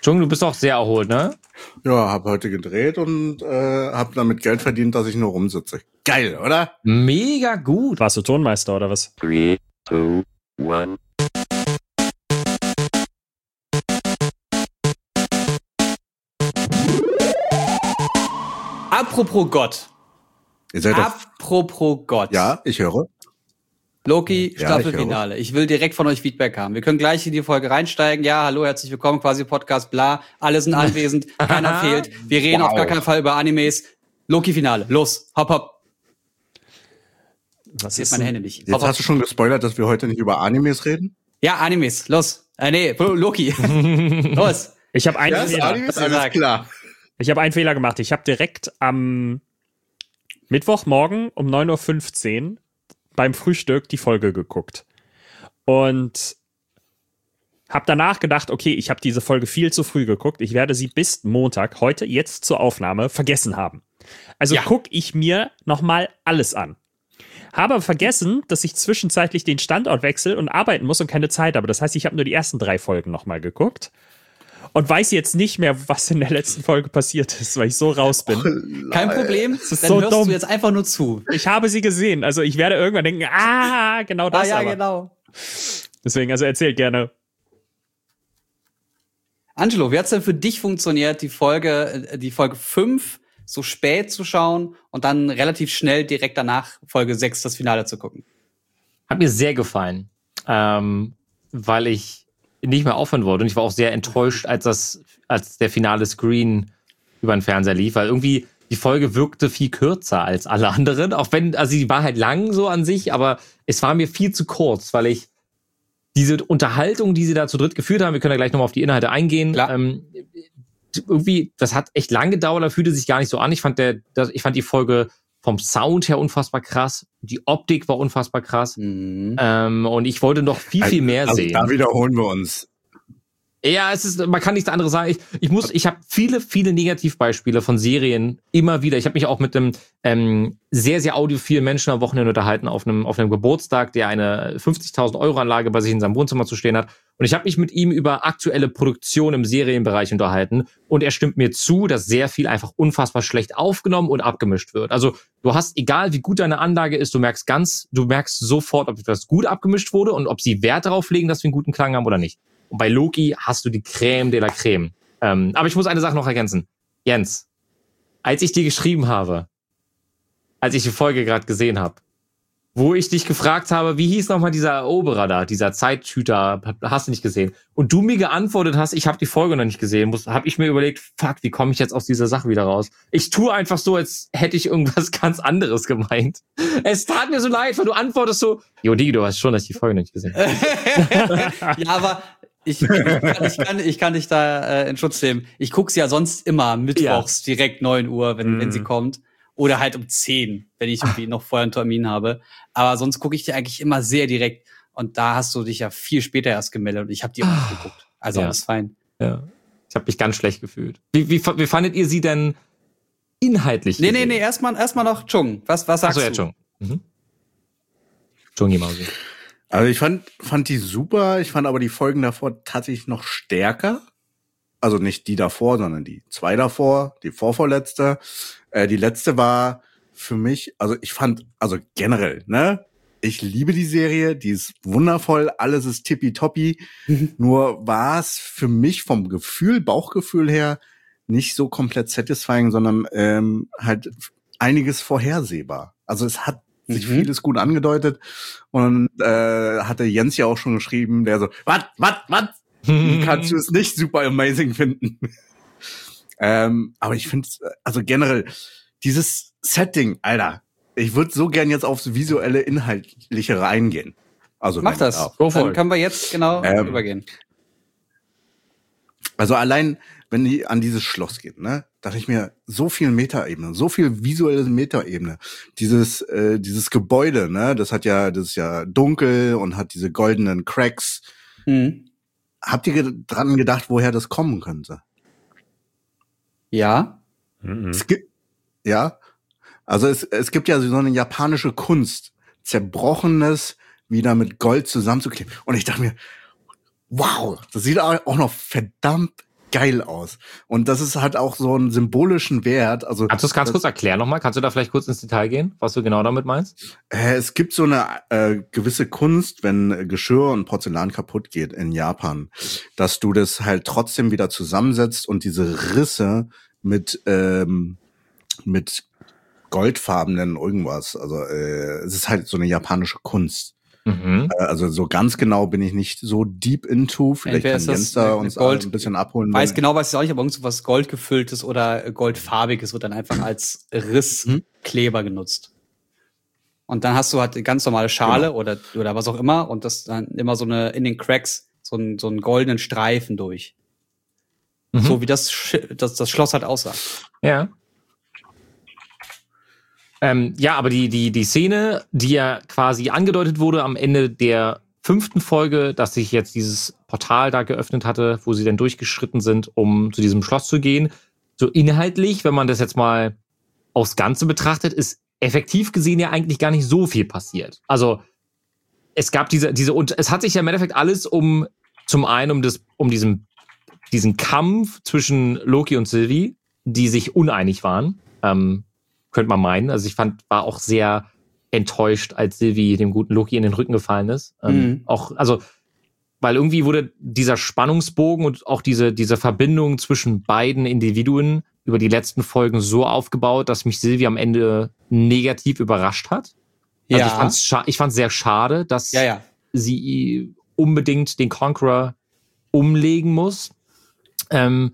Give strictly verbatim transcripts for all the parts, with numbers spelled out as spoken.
Jung, du bist auch sehr erholt, ne? Ja, hab heute gedreht und äh, hab damit Geld verdient, dass ich nur rumsitze. Geil, oder? Mega gut. Warst du Tonmeister oder was? Three, two, one. Apropos Gott. Ihr seid doch, Apropos Gott. ja, ich höre. Loki, Ja, Staffelfinale. Ich, ich will direkt von euch Feedback haben. Wir können gleich in die Folge reinsteigen. Ja, hallo, herzlich willkommen, quasi Podcast, bla. Alle sind anwesend, keiner fehlt. Wir reden Wow. auf gar keinen Fall über Animes. Loki-Finale, los, hopp, hopp. Was Seht ist meine denn? Hände nicht. Jetzt Hopp, hopp. hast du schon gespoilert, dass wir heute nicht über Animes reden? Ja, Animes, los. Äh, nee, Loki. Los. Ich habe einen, ist Fehler. Animes, was ihr alles sagt. klar. Ich habe einen Fehler gemacht. Ich habe direkt am Mittwochmorgen um neun Uhr fünfzehn beim Frühstück die Folge geguckt. Und habe danach gedacht, okay, ich habe diese Folge viel zu früh geguckt. Ich werde sie bis Montag, heute, jetzt zur Aufnahme, vergessen haben. Also Ja. gucke ich mir nochmal alles an. Habe aber vergessen, dass ich zwischenzeitlich den Standort wechsle und arbeiten muss und keine Zeit habe. Das heißt, ich habe nur die ersten drei Folgen nochmal geguckt. Und weiß jetzt nicht mehr, was in der letzten Folge passiert ist, weil ich so raus bin. Kein Problem, ist dann so hörst dumm. du jetzt einfach nur zu. Ich habe sie gesehen. Also ich werde irgendwann denken, ah, genau das ah ja, aber. genau. Deswegen, also erzählt gerne. Angelo, wie hat's denn für dich funktioniert, die Folge, äh, die Folge fünf so spät zu schauen und dann relativ schnell direkt danach Folge sechs das Finale zu gucken? Hat mir sehr gefallen, ähm, weil ich nicht mehr aufhören wollte. Und ich war auch sehr enttäuscht, als das, als der finale Screen über den Fernseher lief, weil irgendwie die Folge wirkte viel kürzer als alle anderen. Auch wenn, also die war halt lang so an sich, aber es war mir viel zu kurz, weil ich diese Unterhaltung, die sie da zu dritt geführt haben, wir können ja gleich nochmal auf die Inhalte eingehen, Klar. ähm, irgendwie, das hat echt lang gedauert, da fühlte sich gar nicht so an. Ich fand der, das, ich fand die Folge vom Sound her unfassbar krass. Die Optik war unfassbar krass. Mhm. Ähm, und ich wollte noch viel, viel mehr also, sehen. Da wiederholen wir uns. Ja, es ist, man kann nichts anderes sagen. Ich, ich muss, ich habe viele, viele Negativbeispiele von Serien immer wieder. Ich habe mich auch mit einem ähm, sehr, sehr audiophilen Menschen am Wochenende unterhalten auf einem, auf einem Geburtstag, der eine fünfzigtausend Euro Anlage bei sich in seinem Wohnzimmer zu stehen hat. Und ich habe mich mit ihm über aktuelle Produktion im Serienbereich unterhalten. Und er stimmt mir zu, dass sehr viel einfach unfassbar schlecht aufgenommen und abgemischt wird. Also du hast, egal wie gut deine Anlage ist, du merkst ganz, du merkst sofort, ob das gut abgemischt wurde und ob sie Wert darauf legen, dass wir einen guten Klang haben oder nicht. Und bei Loki hast du die Creme de la Creme. Ähm, aber ich muss eine Sache noch ergänzen. Jens, als ich dir geschrieben habe, als ich die Folge gerade gesehen habe, wo ich dich gefragt habe, wie hieß nochmal dieser Eroberer da, dieser Zeithüter, hast du nicht gesehen? Und du mir geantwortet hast, ich habe die Folge noch nicht gesehen, habe ich mir überlegt, fuck, wie komme ich jetzt aus dieser Sache wieder raus? Ich tue einfach so, als hätte ich irgendwas ganz anderes gemeint. Es tat mir so leid, weil du antwortest so, jo, Digi, du weißt schon, dass ich die Folge noch nicht gesehen habe. Ja, aber ich, ich, kann, ich, kann, ich kann dich da äh, in Schutz nehmen. Ich guck's ja sonst immer mittwochs direkt neun Uhr, wenn, Mhm. wenn sie kommt. Oder halt um zehn, wenn ich irgendwie noch vorher einen Termin habe. Aber sonst gucke ich dir eigentlich immer sehr direkt. Und da hast du dich ja viel später erst gemeldet und ich habe die auch nicht geguckt. Also Ja. alles fein. Ja. Ich habe mich ganz schlecht gefühlt. Wie, wie, wie fandet ihr sie denn inhaltlich? Nee, nee, gesehen? nee, erstmal erstmal noch Chung. Was, was sagst Achso, ja, du? Chung. Mhm. Chung Mausi. Also ich fand, fand die super. Ich fand aber die Folgen davor tatsächlich noch stärker. Also nicht die davor, sondern die zwei davor, die vorvorletzte. Äh, die letzte war für mich, also ich fand, also generell, ne? Ich liebe die Serie, die ist wundervoll, alles ist tippitoppi. Nur war es für mich vom Gefühl, Bauchgefühl her, nicht so komplett satisfying, sondern ähm, halt einiges vorhersehbar. Also es hat sich Mhm. vieles gut angedeutet und äh, hatte Jens ja auch schon geschrieben, der so, was, was, was? Wie kannst du es nicht super amazing finden? ähm, aber ich finde, also generell, dieses Setting, Alter, ich würde so gern jetzt aufs visuelle, inhaltliche reingehen. Also Mach wenn- das. auch. Go for Dann it. können wir jetzt genau Ähm, übergehen. Also allein, wenn die an dieses Schloss geht, ne, dachte ich mir, so viel Metaebene, so viel visuelle Metaebene. Dieses, äh, dieses Gebäude, ne, das hat ja, das ist ja dunkel und hat diese goldenen Cracks. Mhm. Habt ihr ge- dran gedacht, woher das kommen könnte? Ja. Mhm. Es gibt, ja, also es, es gibt ja so eine japanische Kunst, Zerbrochenes wieder mit Gold zusammenzukleben. Und ich dachte mir, wow, das sieht auch noch verdammt geil aus. Und das ist halt auch so einen symbolischen Wert. Also Kannst du es ganz das, kurz erklären nochmal? Kannst du da vielleicht kurz ins Detail gehen, was du genau damit meinst? äh, es gibt so eine äh, gewisse Kunst, wenn Geschirr und Porzellan kaputt geht in Japan, dass du das halt trotzdem wieder zusammensetzt und diese Risse mit ähm, mit goldfarbenen irgendwas. Also äh, es ist halt so eine japanische Kunst. Mhm. Äh, also so ganz genau bin ich nicht so deep into. Vielleicht Entweder kann ist das Jens da eine uns Gold- ein bisschen abholen. Weiß wenn- genau, was ich auch nicht, aber irgendwas Goldgefülltes oder Goldfarbiges wird dann einfach als Risskleber genutzt. Und dann hast du halt eine ganz normale Schale Genau. oder, oder was auch immer und das dann immer so eine, in den Cracks, so einen, so einen goldenen Streifen durch. Mhm. So wie das, Sch- das, das Schloss halt aussah. Ja. Ähm, ja, aber die, die, die Szene, die ja quasi angedeutet wurde am Ende der fünften Folge, dass sich jetzt dieses Portal da geöffnet hatte, wo sie dann durchgeschritten sind, um zu diesem Schloss zu gehen. So inhaltlich, wenn man das jetzt mal aufs Ganze betrachtet, ist effektiv gesehen ja eigentlich gar nicht so viel passiert. Also es gab diese, diese, und es hat sich ja im Endeffekt alles um, zum einen um das, um diesen, diesen Kampf zwischen Loki und Sylvie, die sich uneinig waren, ähm, könnte man meinen. Also ich fand, war auch sehr enttäuscht, als Sylvie dem guten Loki in den Rücken gefallen ist. Ähm, Mhm. Auch, also, weil irgendwie wurde dieser Spannungsbogen und auch diese, diese Verbindung zwischen beiden Individuen über die letzten Folgen so aufgebaut, dass mich Sylvie am Ende negativ überrascht hat. Also ich fand's scha- ich fand's sehr schade, dass Ja, ja. sie unbedingt den Conqueror umlegen muss. Ähm,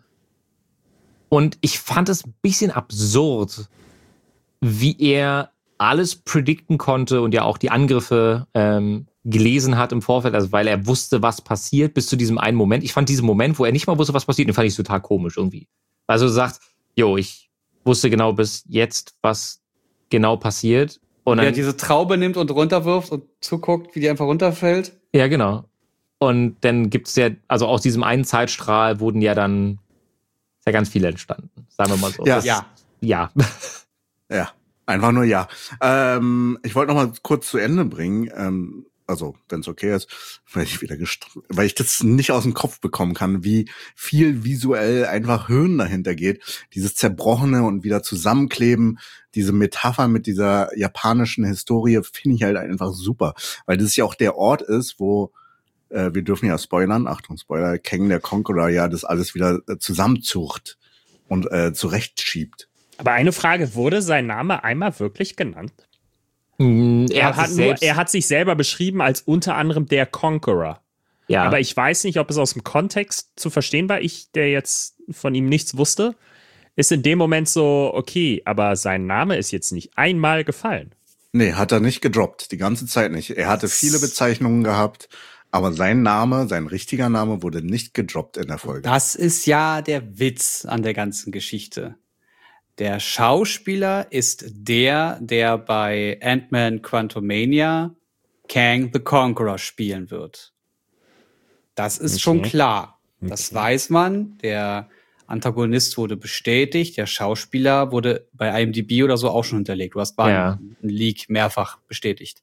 und ich fand es ein bisschen absurd, wie er alles predikten konnte und ja auch die Angriffe ähm, gelesen hat im Vorfeld, also weil er wusste, was passiert, bis zu diesem einen Moment. Ich fand diesen Moment, wo er nicht mal wusste, was passiert, den fand ich total komisch irgendwie. Also er sagt, jo, ich wusste genau bis jetzt, was genau passiert. Und Wer dann, diese Traube nimmt und runterwirft und zuguckt, wie die einfach runterfällt. ja, genau. Und dann gibt's ja, also aus diesem einen Zeitstrahl wurden ja dann ja ganz viele entstanden, sagen wir mal so. Ja. Das- Ja. Ja. Ja, einfach nur ja. Ähm, ich wollte noch mal kurz zu Ende bringen, ähm, also wenn es okay ist, weil ich wieder gest weil ich das nicht aus dem Kopf bekommen kann, wie viel visuell einfach Hirn dahinter geht. Dieses Zerbrochene und wieder zusammenkleben, diese Metapher mit dieser japanischen Historie finde ich halt einfach super, weil das ja auch der Ort ist, wo äh, wir dürfen ja spoilern, Achtung Spoiler, Kang der Conqueror ja das alles wieder äh, zusammenzucht und äh, zurechtschiebt. Aber eine Frage, wurde sein Name einmal wirklich genannt? Mm, Er, Er hat, hat, sich nur, selbst, er hat sich selber beschrieben als unter anderem der Conqueror. ja. Aber ich weiß nicht, ob es aus dem Kontext zu verstehen war. Ich, der jetzt von ihm nichts wusste, ist in dem Moment so, okay, aber sein Name ist jetzt nicht einmal gefallen. Nee, hat er nicht gedroppt, die ganze Zeit nicht. Er hatte viele Bezeichnungen gehabt, aber sein Name, sein richtiger Name wurde nicht gedroppt in der Folge. Das ist ja der Witz an der ganzen Geschichte. Der Schauspieler ist der, der bei Ant-Man Quantumania Kang the Conqueror spielen wird. Das ist Okay. schon klar. Das Okay. weiß man. Der Antagonist wurde bestätigt. Der Schauspieler wurde bei I M D B oder so auch schon hinterlegt. Du hast bei Ja. einem Leak mehrfach bestätigt.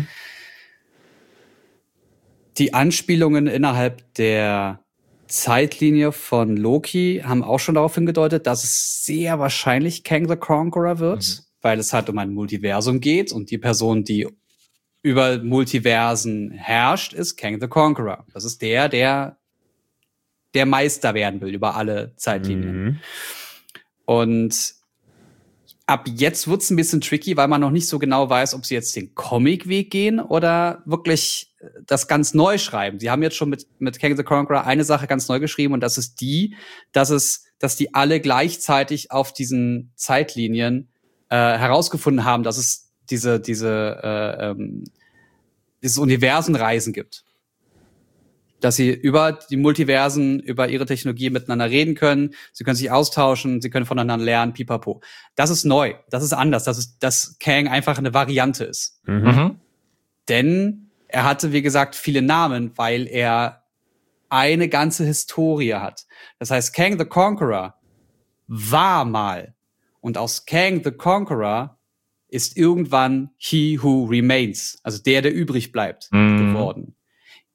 Die Anspielungen innerhalb der Zeitlinie von Loki haben auch schon darauf hingedeutet, dass es sehr wahrscheinlich Kang the Conqueror wird, Mhm. weil es halt um ein Multiversum geht und die Person, die über Multiversen herrscht, ist Kang the Conqueror. Das ist der, der der Meister werden will über alle Zeitlinien. Mhm. Und ab jetzt wird's ein bisschen tricky, weil man noch nicht so genau weiß, ob sie jetzt den Comic-Weg gehen oder wirklich das ganz neu schreiben. Sie haben jetzt schon mit, mit Kang the Conqueror eine Sache ganz neu geschrieben und das ist die, dass es, dass die alle gleichzeitig auf diesen Zeitlinien äh, herausgefunden haben, dass es diese, diese, äh, ähm, dieses Universenreisen gibt. Dass sie über die Multiversen, über ihre Technologie miteinander reden können. Sie können sich austauschen, sie können voneinander lernen, pipapo. Das ist neu, das ist anders, das ist, dass Kang einfach eine Variante ist. Mhm. Mhm. Denn er hatte, wie gesagt, viele Namen, weil er eine ganze Historie hat. Das heißt, Kang the Conqueror war mal. Und aus Kang the Conqueror ist irgendwann He Who Remains, also der, der übrig bleibt, Mhm. geworden.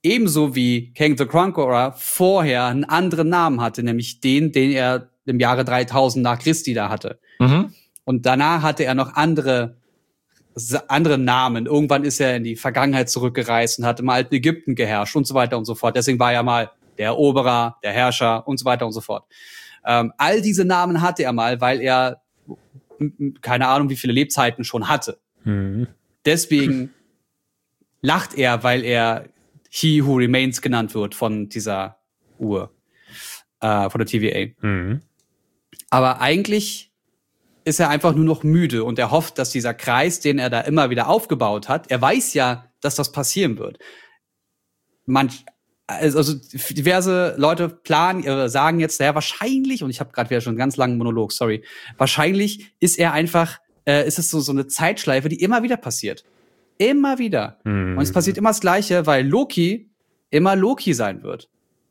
ebenso wie Kang the Conqueror vorher einen anderen Namen hatte, nämlich den, den er im Jahre dreitausend nach Christi da hatte. Mhm. Und danach hatte er noch andere andere Namen. Irgendwann ist er in die Vergangenheit zurückgereist und hat im alten Ägypten geherrscht und so weiter und so fort. Deswegen war er mal der Eroberer, der Herrscher und so weiter und so fort. Ähm, all diese Namen hatte er mal, weil er keine Ahnung, wie viele Lebzeiten schon hatte. Mhm. Deswegen lacht er, weil er He Who Remains genannt wird von dieser Uhr, äh, von der T V A. Mhm. Aber eigentlich ist er einfach nur noch müde und er hofft, dass dieser Kreis, den er da immer wieder aufgebaut hat, er weiß ja, dass das passieren wird. Manch, also diverse Leute planen, äh, sagen jetzt, ja, wahrscheinlich, und ich habe gerade wieder schon einen ganz langen Monolog, sorry, wahrscheinlich ist er einfach, äh, ist es so, so eine Zeitschleife, die immer wieder passiert. Immer wieder. Mhm. Und es passiert immer das Gleiche, weil Loki immer Loki sein wird.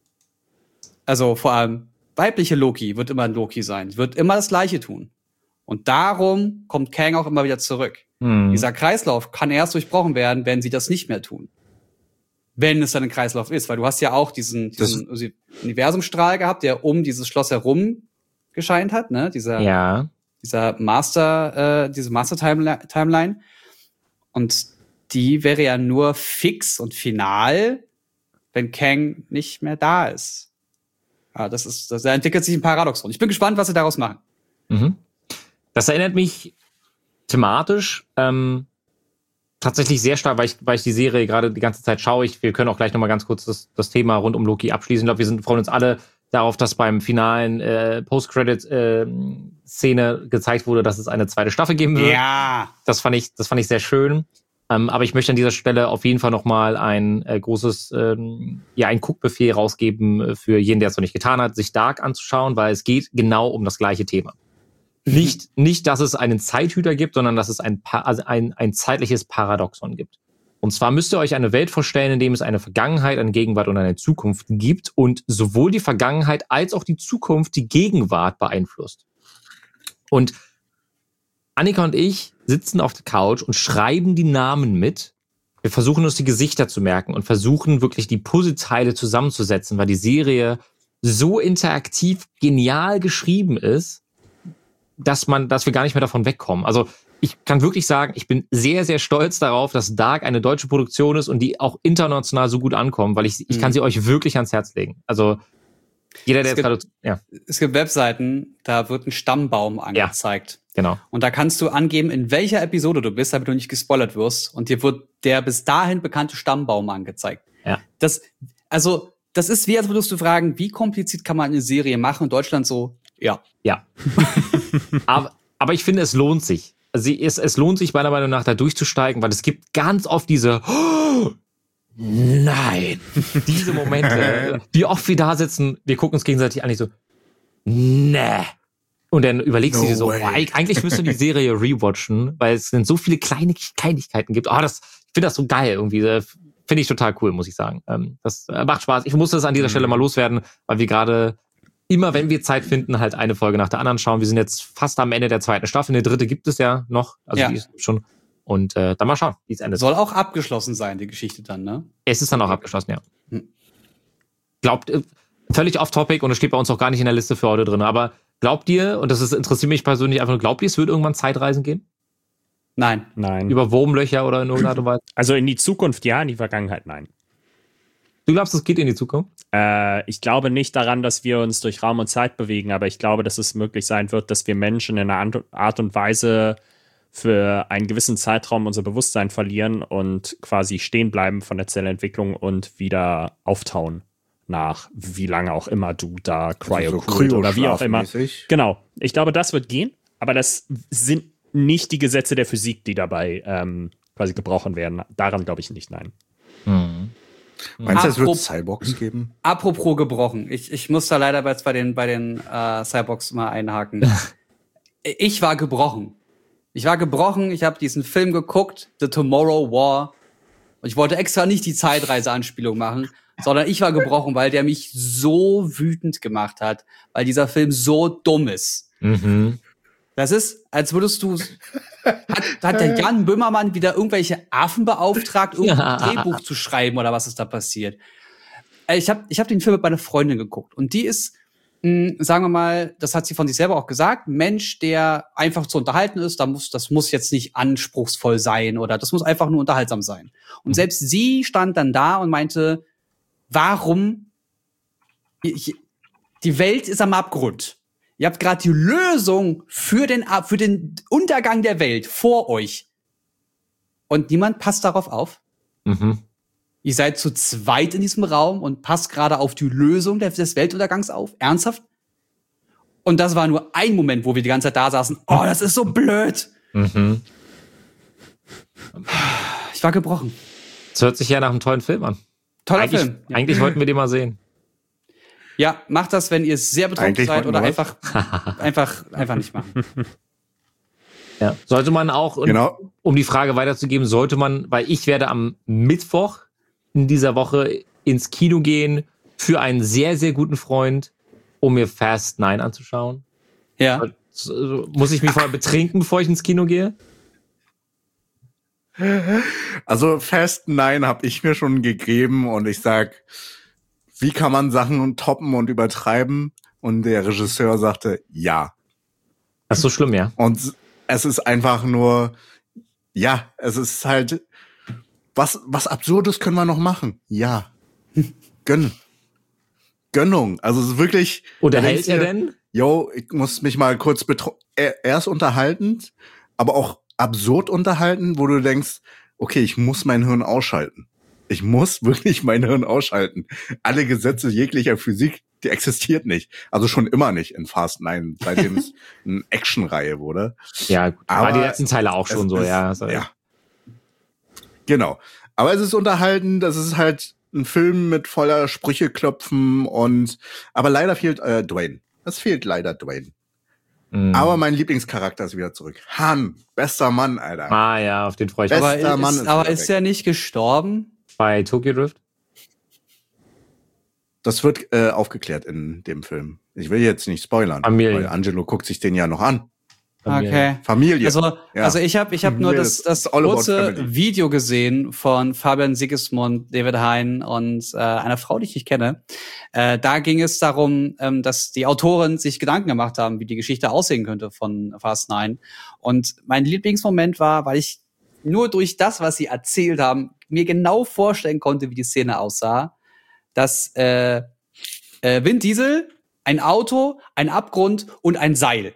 Also vor allem weibliche Loki wird immer ein Loki sein, wird immer das Gleiche tun. Und darum kommt Kang auch immer wieder zurück. Mhm. Dieser Kreislauf kann erst durchbrochen werden, wenn sie das nicht mehr tun. Wenn es dann ein Kreislauf ist. Weil du hast ja auch diesen, diesen Universumstrahl gehabt, der um dieses Schloss herum gescheint hat, ne? Dieser, ja. dieser Master, äh, diese Master-Timeline. Und die wäre ja nur fix und final, wenn Kang nicht mehr da ist. Ja, das ist, das, da entwickelt sich ein Paradoxon. Ich bin gespannt, was sie daraus machen. Mhm. Das erinnert mich thematisch ähm, tatsächlich sehr stark, weil ich, weil ich die Serie gerade die ganze Zeit schaue. Ich, wir können auch gleich nochmal ganz kurz das, das Thema rund um Loki abschließen. Ich glaube, wir sind, freuen uns alle darauf, dass beim finalen äh, Post-Credit-Szene äh, gezeigt wurde, dass es eine zweite Staffel geben wird. Ja. Das fand ich, das fand ich sehr schön. Ähm, aber ich möchte an dieser Stelle auf jeden Fall nochmal ein äh, großes, ähm, ja, ein Guckbefehl rausgeben für jeden, der es noch nicht getan hat, sich Dark anzuschauen, weil es geht genau um das gleiche Thema. Nicht, nicht, dass es einen Zeithüter gibt, sondern dass es ein, also ein, ein zeitliches Paradoxon gibt. Und zwar müsst ihr euch eine Welt vorstellen, in dem es eine Vergangenheit, eine Gegenwart und eine Zukunft gibt und sowohl die Vergangenheit als auch die Zukunft die Gegenwart beeinflusst. Und Annika und ich sitzen auf der Couch und schreiben die Namen mit. Wir versuchen uns die Gesichter zu merken und versuchen wirklich die Puzzleteile zusammenzusetzen, weil die Serie so interaktiv genial geschrieben ist, dass man, dass wir gar nicht mehr davon wegkommen. Also ich kann wirklich sagen, ich bin sehr, sehr stolz darauf, dass Dark eine deutsche Produktion ist und die auch international so gut ankommt, weil ich, ich kann sie euch wirklich ans Herz legen. Also jeder, der es jetzt gibt, gerade, ja. Es gibt Webseiten, da wird ein Stammbaum angezeigt. Ja, genau. Und da kannst du angeben, in welcher Episode du bist, damit du nicht gespoilert wirst. Und dir wird der bis dahin bekannte Stammbaum angezeigt. Ja. Das, also, das ist wie, als würdest du fragen, wie kompliziert kann man eine Serie machen? Und Deutschland so, ja. Ja. aber, aber ich finde, es lohnt sich. Also es, es lohnt sich meiner Meinung nach, da durchzusteigen, weil es gibt ganz oft diese oh, nein, diese Momente, wie oft wir da sitzen, wir gucken uns gegenseitig an, ich so, nee. Und dann überlegst no du dir so, oh, eigentlich müsste die Serie rewatchen, weil es sind so viele kleine Kleinigkeiten gibt. Oh, das, ich finde das so geil irgendwie. Finde ich total cool, muss ich sagen. Das macht Spaß. Ich muss das an dieser Stelle mal loswerden, weil wir gerade immer, wenn wir Zeit finden, halt eine Folge nach der anderen schauen. Wir sind jetzt fast am Ende der zweiten Staffel. Eine dritte gibt es ja noch. Also ja. die ist schon. Und äh, dann mal schauen, wie es endet. Soll auch abgeschlossen sein, die Geschichte dann, ne? Es ist dann auch abgeschlossen, ja. Hm. Glaubt, äh, völlig off-topic und es steht bei uns auch gar nicht in der Liste für heute drin. Aber glaubt ihr, und das ist, interessiert mich persönlich einfach nur, glaubt ihr, es wird irgendwann Zeitreisen geben? Nein. Nein. Über Wurmlöcher oder in irgendeiner Art und Weise? Also in die Zukunft ja, in die Vergangenheit nein. Du glaubst, es geht in die Zukunft? Äh, ich glaube nicht daran, dass wir uns durch Raum und Zeit bewegen, aber ich glaube, dass es möglich sein wird, dass wir Menschen in einer Art und Weise für einen gewissen Zeitraum unser Bewusstsein verlieren und quasi stehen bleiben von der Zellentwicklung und wieder auftauen nach wie lange auch immer du da Cryo also so oder wie auch immer. Genau. Ich glaube, das wird gehen, aber das sind nicht die Gesetze der Physik, die dabei ähm, quasi gebrochen werden. Daran glaube ich nicht, nein. Mhm. Meinst du, es wird Cyborgs geben? Apropos gebrochen. Ich, ich muss da leider bei den, bei den äh, Cyborgs mal einhaken. Ich war gebrochen. Ich war gebrochen. Ich habe diesen Film geguckt, The Tomorrow War. Und ich wollte extra nicht die Zeitreise-Anspielung machen, sondern ich war gebrochen, weil der mich so wütend gemacht hat, weil dieser Film so dumm ist. Mhm. Das ist, als würdest du, hat, hat der Jan Böhmermann wieder irgendwelche Affen beauftragt, irgendein Ja. Drehbuch zu schreiben oder was ist da passiert? Äh, Ich habe ich hab den Film mit meiner Freundin geguckt und die ist, mh, sagen wir mal, das hat sie von sich selber auch gesagt, ein Mensch, der einfach zu unterhalten ist, da muss, das muss jetzt nicht anspruchsvoll sein oder das muss einfach nur unterhaltsam sein. Und Mhm. selbst sie stand dann da und meinte, warum, ich, die Welt ist am Abgrund. Ihr habt gerade die Lösung für den, Ab- für den Untergang der Welt vor euch. Und niemand passt darauf auf. Mhm. Ihr seid zu zweit in diesem Raum und passt gerade auf die Lösung des des Weltuntergangs auf. Ernsthaft? Und das war nur ein Moment, wo wir die ganze Zeit da saßen. Oh, das ist so blöd. Mhm. Ich war gebrochen. Das hört sich ja nach einem tollen Film an. Toller Eigentlich, Film. Ja. eigentlich wollten wir den mal sehen. ja, macht das, wenn ihr sehr betrunken Eigentlich seid oder wollten wir einfach, einfach, einfach nicht machen. Ja. Sollte man auch, und Genau. um die Frage weiterzugeben, sollte man, weil ich werde am Mittwoch in dieser Woche ins Kino gehen für einen sehr, sehr guten Freund, um mir Fast Nine anzuschauen. Ja. So, muss ich mich vorher betrinken, bevor ich ins Kino gehe? Also Fast Nine habe ich mir schon gegeben und ich sag, wie kann man Sachen toppen und übertreiben? Und der Regisseur sagte, ja. Das ist so schlimm, ja. Und es ist einfach nur, ja, es ist halt, was, was Absurdes können wir noch machen? Ja. Gönn. Gönnung. Also es ist wirklich. Unterhält da er denkst du, denn? Jo, ich muss mich mal kurz betro... Er, er ist unterhaltend, aber auch absurd unterhalten, wo du denkst, okay, ich muss mein Hirn ausschalten. Ich muss wirklich mein Hirn ausschalten. Alle Gesetze jeglicher Physik, die existiert nicht. Also schon immer nicht in Fast Nine, seitdem es eine Actionreihe wurde. Ja, gut. Aber war die letzten Teile auch schon Es so, ist- ja. Also, Ja. Genau. Aber es ist unterhalten, das ist halt ein Film mit voller Sprücheklopfen und, aber leider fehlt äh, Dwayne. Es fehlt leider Dwayne. mh. Aber mein Lieblingscharakter ist wieder zurück. Han, bester Mann, Alter. Ah ja, auf den freue ich mich. Best- Aber Bester Mann ist, ist aber wieder ist weg. er nicht gestorben? Bei Tokyo Drift. Das wird äh, aufgeklärt in dem Film. Ich will jetzt nicht spoilern, Familie. weil Angelo guckt sich den ja noch an. Okay. Familie. Also, Ja. also ich habe ich hab nur Nee, das, das it's all about kurze family. Video gesehen von Fabian Sigismund, David Hein und äh, einer Frau, die ich nicht kenne. Äh, da ging es darum, ähm, dass die Autoren sich Gedanken gemacht haben, wie die Geschichte aussehen könnte von Fast Nine. Und mein Lieblingsmoment war, weil ich nur durch das, was sie erzählt haben, mir genau vorstellen konnte, wie die Szene aussah, dass äh, äh, Vin Diesel, ein Auto, ein Abgrund und ein Seil.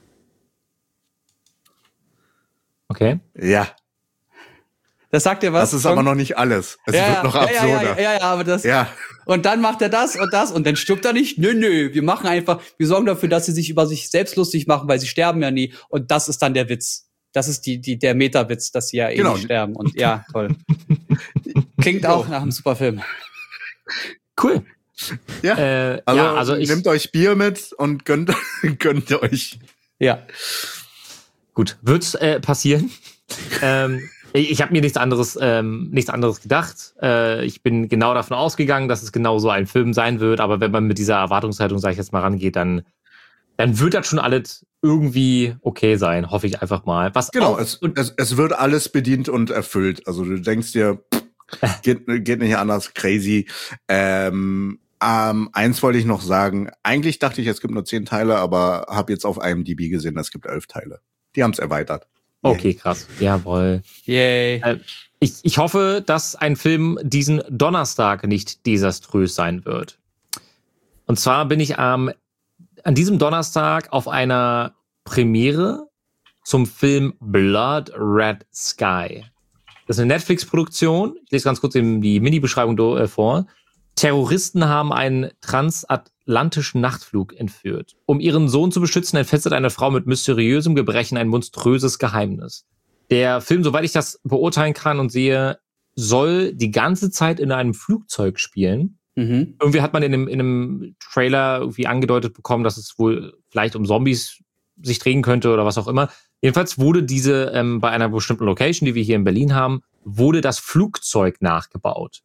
Okay. Ja, Das sagt dir was? das ist aber noch nicht alles. Es ja, wird noch ja, absurder. Ja, ja, ja, ja, aber das. Ja. Und dann macht er das und das und dann stirbt er nicht. Nö, nö. Wir machen einfach, wir sorgen dafür, dass sie sich über sich selbst lustig machen, weil sie sterben ja nie. Und das ist dann der Witz. Das ist die, die, der Meta-Witz, dass sie ja eh Genau. nicht sterben. Und ja, toll. Klingt auch nach einem super Film. Cool. Ja. Äh, Also, ja, also ich, nehmt euch Bier mit und gönnt, gönnt euch. Ja. gut, wird's äh, passieren. ähm, ich ich habe mir nichts anderes, ähm, nichts anderes gedacht. Äh, ich bin genau davon ausgegangen, dass es genau so ein Film sein wird. Aber wenn man mit dieser Erwartungshaltung, sage ich jetzt mal, rangeht, dann, dann wird das schon alles irgendwie okay sein. Hoffe ich einfach mal. Was Genau, auch, es, es, es wird alles bedient und erfüllt. Also du denkst dir, pff, geht, geht nicht anders, crazy. Ähm, ähm, eins wollte ich noch sagen. Eigentlich dachte ich, es gibt nur zehn Teile, aber habe jetzt auf I M D B gesehen, es gibt elf Teile. Die haben es erweitert. okay, krass. Jawohl. Yay. Äh, ich, ich hoffe, dass ein Film diesen Donnerstag nicht desaströs sein wird. Und zwar bin ich am, an diesem Donnerstag auf einer Premiere zum Film Blood Red Sky. Das ist eine Netflix-Produktion. Ich lese ganz kurz eben die Mini-Beschreibung do, äh, vor. Terroristen haben einen transatlantischen Nachtflug entführt. Um ihren Sohn zu beschützen, entfesselt eine Frau mit mysteriösem Gebrechen ein monströses Geheimnis. Der Film, soweit ich das beurteilen kann und sehe, soll die ganze Zeit in einem Flugzeug spielen. Mhm. Irgendwie hat man in einem, in einem Trailer irgendwie angedeutet bekommen, dass es wohl vielleicht um Zombies sich drehen könnte oder was auch immer. Jedenfalls wurde diese, ähm, bei einer bestimmten Location, die wir hier in Berlin haben, wurde das Flugzeug nachgebaut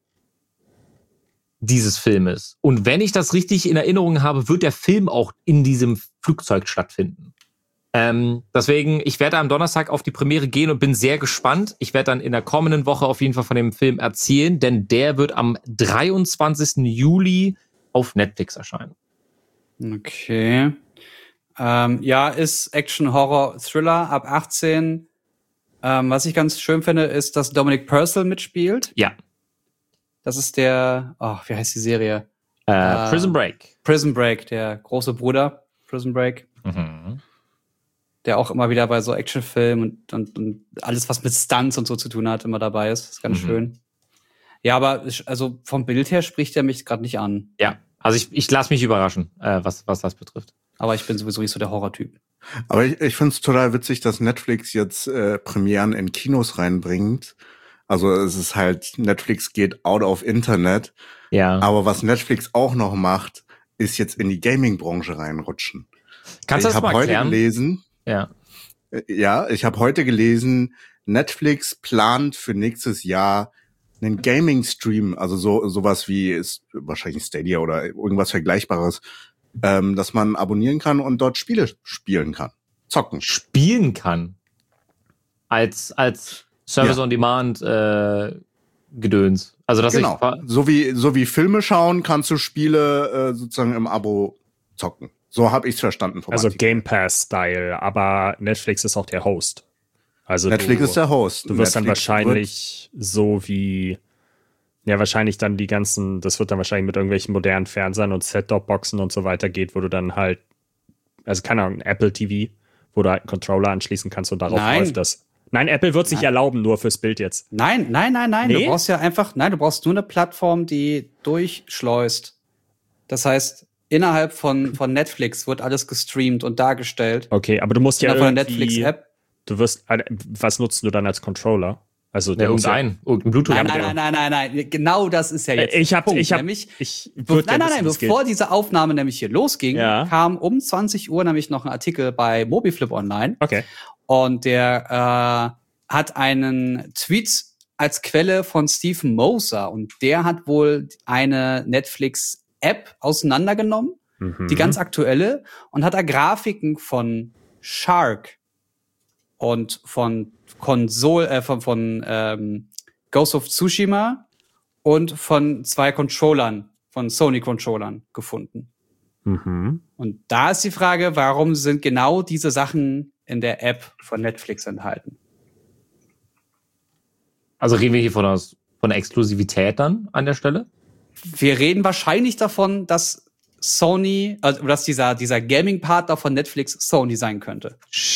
dieses Filmes. Und wenn ich das richtig in Erinnerung habe, wird der Film auch in diesem Flugzeug stattfinden. Ähm, deswegen, ich werde am Donnerstag auf die Premiere gehen und bin sehr gespannt. Ich werde dann in der kommenden Woche auf jeden Fall von dem Film erzählen, denn der wird am dreiundzwanzigsten Juli auf Netflix erscheinen. Okay. Ähm, ja, ist Action, Horror, Thriller ab achtzehn. Ähm, was ich ganz schön finde, ist, dass Dominic Purcell mitspielt. Ja. Das ist der, oh, wie heißt die Serie? Äh, Äh, Prison Break. Prison Break, der große Bruder. Prison Break. Mhm. Der auch immer wieder bei so Actionfilmen und, und, und alles, was mit Stunts und so zu tun hat, immer dabei ist. Das ist ganz Mhm. schön. Ja, aber ich- also vom Bild her spricht er mich gerade nicht an. Ja, also ich, ich lasse mich überraschen, äh, was, was das betrifft. Aber ich bin sowieso nicht so der Horrortyp. Aber ich, ich finde es total witzig, dass Netflix jetzt äh, Premieren in Kinos reinbringt. Also es ist halt, Netflix geht out of Internet. Ja. Aber was Netflix auch noch macht, ist jetzt in die Gaming-Branche reinrutschen. Kannst du ich das mal habe heute erklären? gelesen, Ja. äh, ja, ich habe heute gelesen, Netflix plant für nächstes Jahr einen Gaming-Stream, also so sowas wie ist wahrscheinlich Stadia oder irgendwas Vergleichbares, ähm, dass man abonnieren kann und dort Spiele spielen kann, zocken. Spielen kann. Als, als Service Ja. on Demand äh, Gedöns. Also dass Genau. ich So wie so wie Filme schauen, kannst du Spiele äh, sozusagen im Abo zocken. So habe ich's verstanden vom Also Artikel. Game Pass-Style, aber Netflix ist auch der Host. Also Netflix du, ist der Host. Du wirst dann Netflix wahrscheinlich so wie, ja, wahrscheinlich dann die ganzen, das wird dann wahrscheinlich mit irgendwelchen modernen Fernsehern und Set-Top-Boxen und so weiter geht, wo du dann halt, also keine Ahnung, Apple T V, wo du halt einen Controller anschließen kannst und darauf Nein. läuft das. Nein, Apple wird sich Nein. erlauben, nur fürs Bild jetzt. Nein, nein, nein, nein. Nee? Du brauchst ja einfach, nein, du brauchst nur eine Plattform, die durchschleust. Das heißt, innerhalb von, von Netflix wird alles gestreamt und dargestellt. Okay, aber du musst ja Innerhalb von der irgendwie, Netflix-App. du wirst, äh, was nutzt du dann als Controller? Also ja, der muss ja- irgendein, irgendein Bluetooth. Nein, nein, nein, nein, nein, nein. Genau das ist ja jetzt. Äh, Ich hab, der Punkt. ich hab, nämlich, ich Be- würd nein, gerne nein, nein, wissen, wie es bevor geht. diese Aufnahme nämlich hier losging, Ja. kam um zwanzig Uhr nämlich noch ein Artikel bei Mobiflip online. Okay. Und der äh, hat einen Tweet als Quelle von Stephen Moser. Und der hat wohl eine Netflix-App auseinandergenommen, Mhm. die ganz aktuelle, und hat da Grafiken von Shark und von Konsole, äh, von, von ähm, Ghost of Tsushima und von zwei Controllern, von Sony-Controllern gefunden. Mhm. Und da ist die Frage, warum sind genau diese Sachen in der App von Netflix enthalten? Also reden wir hier von der, von der Exklusivität dann an der Stelle? Wir reden wahrscheinlich davon, dass Sony, also dass dieser, dieser Gaming-Partner von Netflix Sony sein könnte.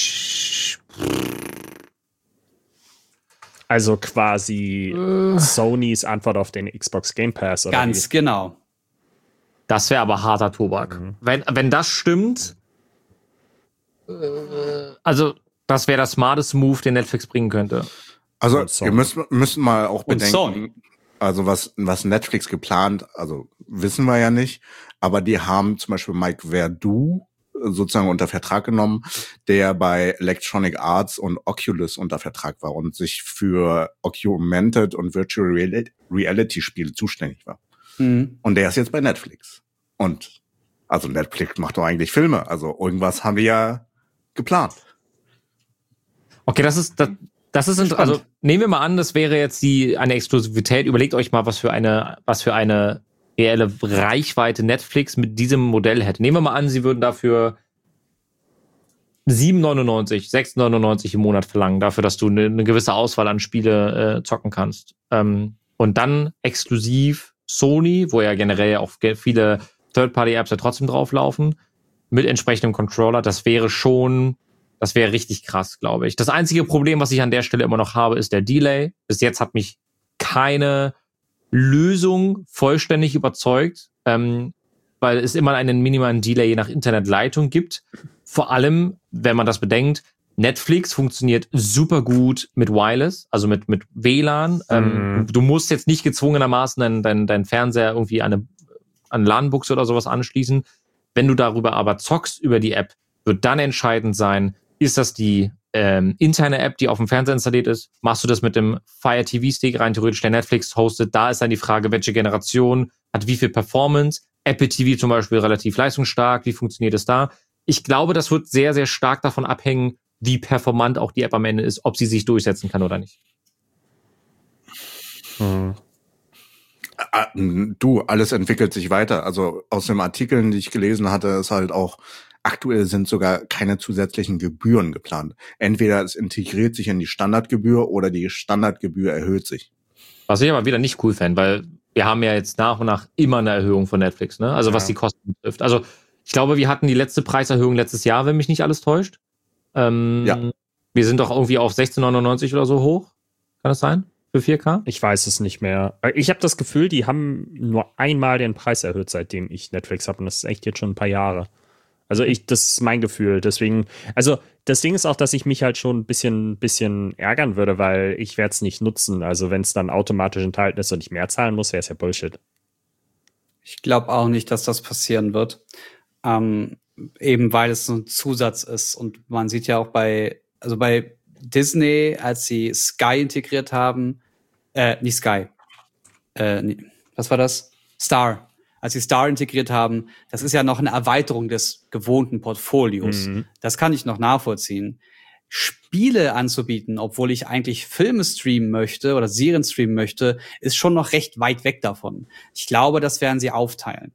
Also quasi Äh. Sonys Antwort auf den Xbox Game Pass, oder Ganz wie? genau. Das wäre aber harter Tobak. Mhm. Wenn, wenn das stimmt, äh, also das wäre der smarteste Move, den Netflix bringen könnte. Also Und Sony. wir müssen, müssen mal auch Und bedenken, Sony. also was, was Netflix geplant, also wissen wir ja nicht, aber die haben zum Beispiel Mike Verdu sozusagen unter Vertrag genommen, der bei Electronic Arts und Oculus unter Vertrag war und sich für Augmented und Virtual Reali- Reality Spiele zuständig war. Mhm. Und der ist jetzt bei Netflix. Und also Netflix macht doch eigentlich Filme, also irgendwas haben die ja geplant. Okay, das ist, das, das ist, int- Spannend. also nehmen wir mal an, das wäre jetzt die, eine Exklusivität. Überlegt euch mal, was für eine, was für eine reelle Reichweite Netflix mit diesem Modell hätte. Nehmen wir mal an, sie würden dafür sieben neunundneunzig, sechs neunundneunzig im Monat verlangen, dafür, dass du eine, eine gewisse Auswahl an Spiele äh, zocken kannst. Ähm, und dann exklusiv Sony, wo ja generell auch ge- viele Third-Party-Apps ja trotzdem drauflaufen, mit entsprechendem Controller, das wäre schon, das wäre richtig krass, glaube ich. Das einzige Problem, was ich an der Stelle immer noch habe, ist der Delay. Bis jetzt hat mich keine Lösung vollständig überzeugt, ähm, weil es immer einen minimalen Delay je nach Internetleitung gibt. Vor allem, wenn man das bedenkt, Netflix funktioniert super gut mit Wireless, also mit, mit W L A N. Mhm. Ähm, du musst jetzt nicht gezwungenermaßen deinen dein, dein Fernseher irgendwie an eine, an eine LAN-Buchse oder sowas anschließen. Wenn du darüber aber zockst über die App, wird dann entscheidend sein, ist das die ähm, interne App, die auf dem Fernseher installiert ist? Machst du das mit dem Fire T V-Stick rein theoretisch, der Netflix hostet? Da ist dann die Frage, welche Generation hat wie viel Performance? Apple T V zum Beispiel relativ leistungsstark. Wie funktioniert es da? ich glaube, das wird sehr, sehr stark davon abhängen, wie performant auch die App am Ende ist, ob sie sich durchsetzen kann oder nicht. Hm. Du, alles entwickelt sich weiter. Also aus den Artikeln, die ich gelesen hatte, ist halt auch, aktuell sind sogar keine zusätzlichen Gebühren geplant. Entweder es integriert sich in die Standardgebühr oder die Standardgebühr erhöht sich. Was ich aber wieder nicht cool fände, weil wir haben ja jetzt nach und nach immer eine Erhöhung von Netflix, ne? Also ja. was die Kosten betrifft. Also ich glaube, wir hatten die letzte Preiserhöhung letztes Jahr, wenn mich nicht alles täuscht. Ähm, ja. Wir sind doch irgendwie auf sechzehn neunundneunzig oder so hoch. Kann das sein? Für vier K? Ich weiß es nicht mehr. Ich habe das Gefühl, die haben nur einmal den Preis erhöht, seitdem ich Netflix habe. Und das ist echt jetzt schon ein paar Jahre. Also ich, das ist mein Gefühl. Deswegen, also das Ding ist auch, dass ich mich halt schon ein bisschen, bisschen ärgern würde, weil ich werde es nicht nutzen. Also wenn es dann automatisch enthalten ist und ich mehr zahlen muss, wäre es ja Bullshit. Ich glaube auch nicht, dass das passieren wird. Ähm, eben weil es so ein Zusatz ist. Und man sieht ja auch bei, also bei Disney, als sie Sky integriert haben, äh, nicht Sky, äh, nee, was war das? Star. Als sie Star integriert haben, das ist ja noch eine Erweiterung des gewohnten Portfolios. Mhm. Das kann ich noch nachvollziehen. Spiele anzubieten, obwohl ich eigentlich Filme streamen möchte oder Serien streamen möchte, ist schon noch recht weit weg davon. Ich glaube, das werden sie aufteilen.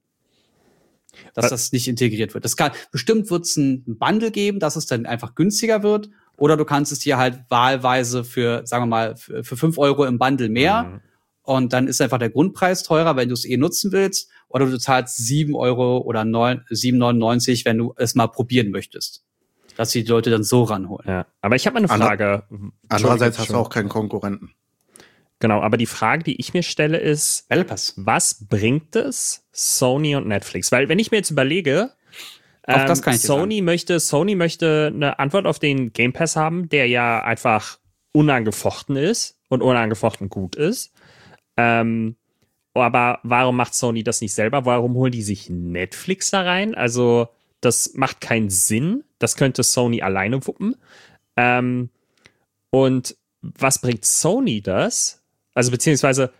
Dass Was? das nicht integriert wird. Das kann, bestimmt wird es ein Bundle geben, dass es dann einfach günstiger wird. Oder du kannst es dir halt wahlweise für, sagen wir mal, für, für fünf Euro im Bundle mehr. Mhm. Und dann ist einfach der Grundpreis teurer, wenn du es eh nutzen willst. Oder du zahlst sieben Euro oder sieben neunundneunzig, wenn du es mal probieren möchtest. Dass die Leute dann so ranholen. Ja, aber ich habe eine Frage. Andererseits hast du auch keinen Konkurrenten. Genau, aber die Frage, die ich mir stelle, ist, Battle Pass. Was bringt es Sony und Netflix? Weil wenn ich mir jetzt überlege, Auch das kann ich Sony sagen. möchte, Sony möchte eine Antwort auf den Game Pass haben, der ja einfach unangefochten ist und unangefochten gut ist. Ähm, aber warum macht Sony das nicht selber? Warum holen die sich Netflix da rein? Also das macht keinen Sinn. Das könnte Sony alleine wuppen. Ähm, und was bringt Sony das? Also beziehungsweise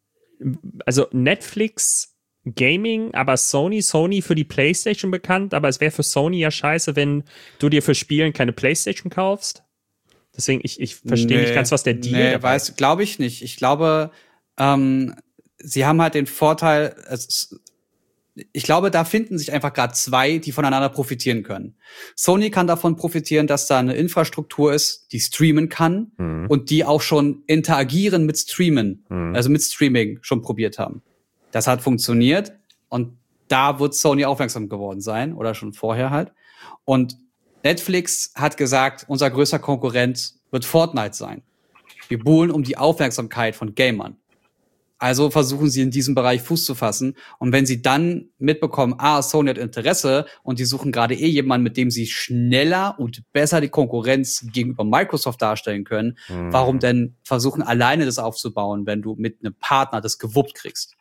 also Netflix Gaming, aber Sony, Sony für die PlayStation bekannt, aber es wäre für Sony ja scheiße, wenn du dir für Spielen keine PlayStation kaufst. Deswegen, ich, ich verstehe nee, nicht ganz, was der Deal nee, weiß, glaube ich nicht. Ich glaube, ähm, sie haben halt den Vorteil, es, ich glaube, da finden sich einfach gerade zwei, die voneinander profitieren können. Sony kann davon profitieren, dass da eine Infrastruktur ist, die streamen kann mhm. und die auch schon interagieren mit Streamen, mhm. also mit Streaming schon probiert haben. Das hat funktioniert und da wird Sony aufmerksam geworden sein oder schon vorher halt. Und Netflix hat gesagt, unser größter Konkurrent wird Fortnite sein. Wir buhlen um die Aufmerksamkeit von Gamern. Also versuchen sie in diesem Bereich Fuß zu fassen. Und wenn sie dann mitbekommen, ah, Sony hat Interesse und die suchen gerade eh jemanden, mit dem sie schneller und besser die Konkurrenz gegenüber Microsoft darstellen können, mhm. warum denn versuchen, alleine das aufzubauen, wenn du mit einem Partner das gewuppt kriegst?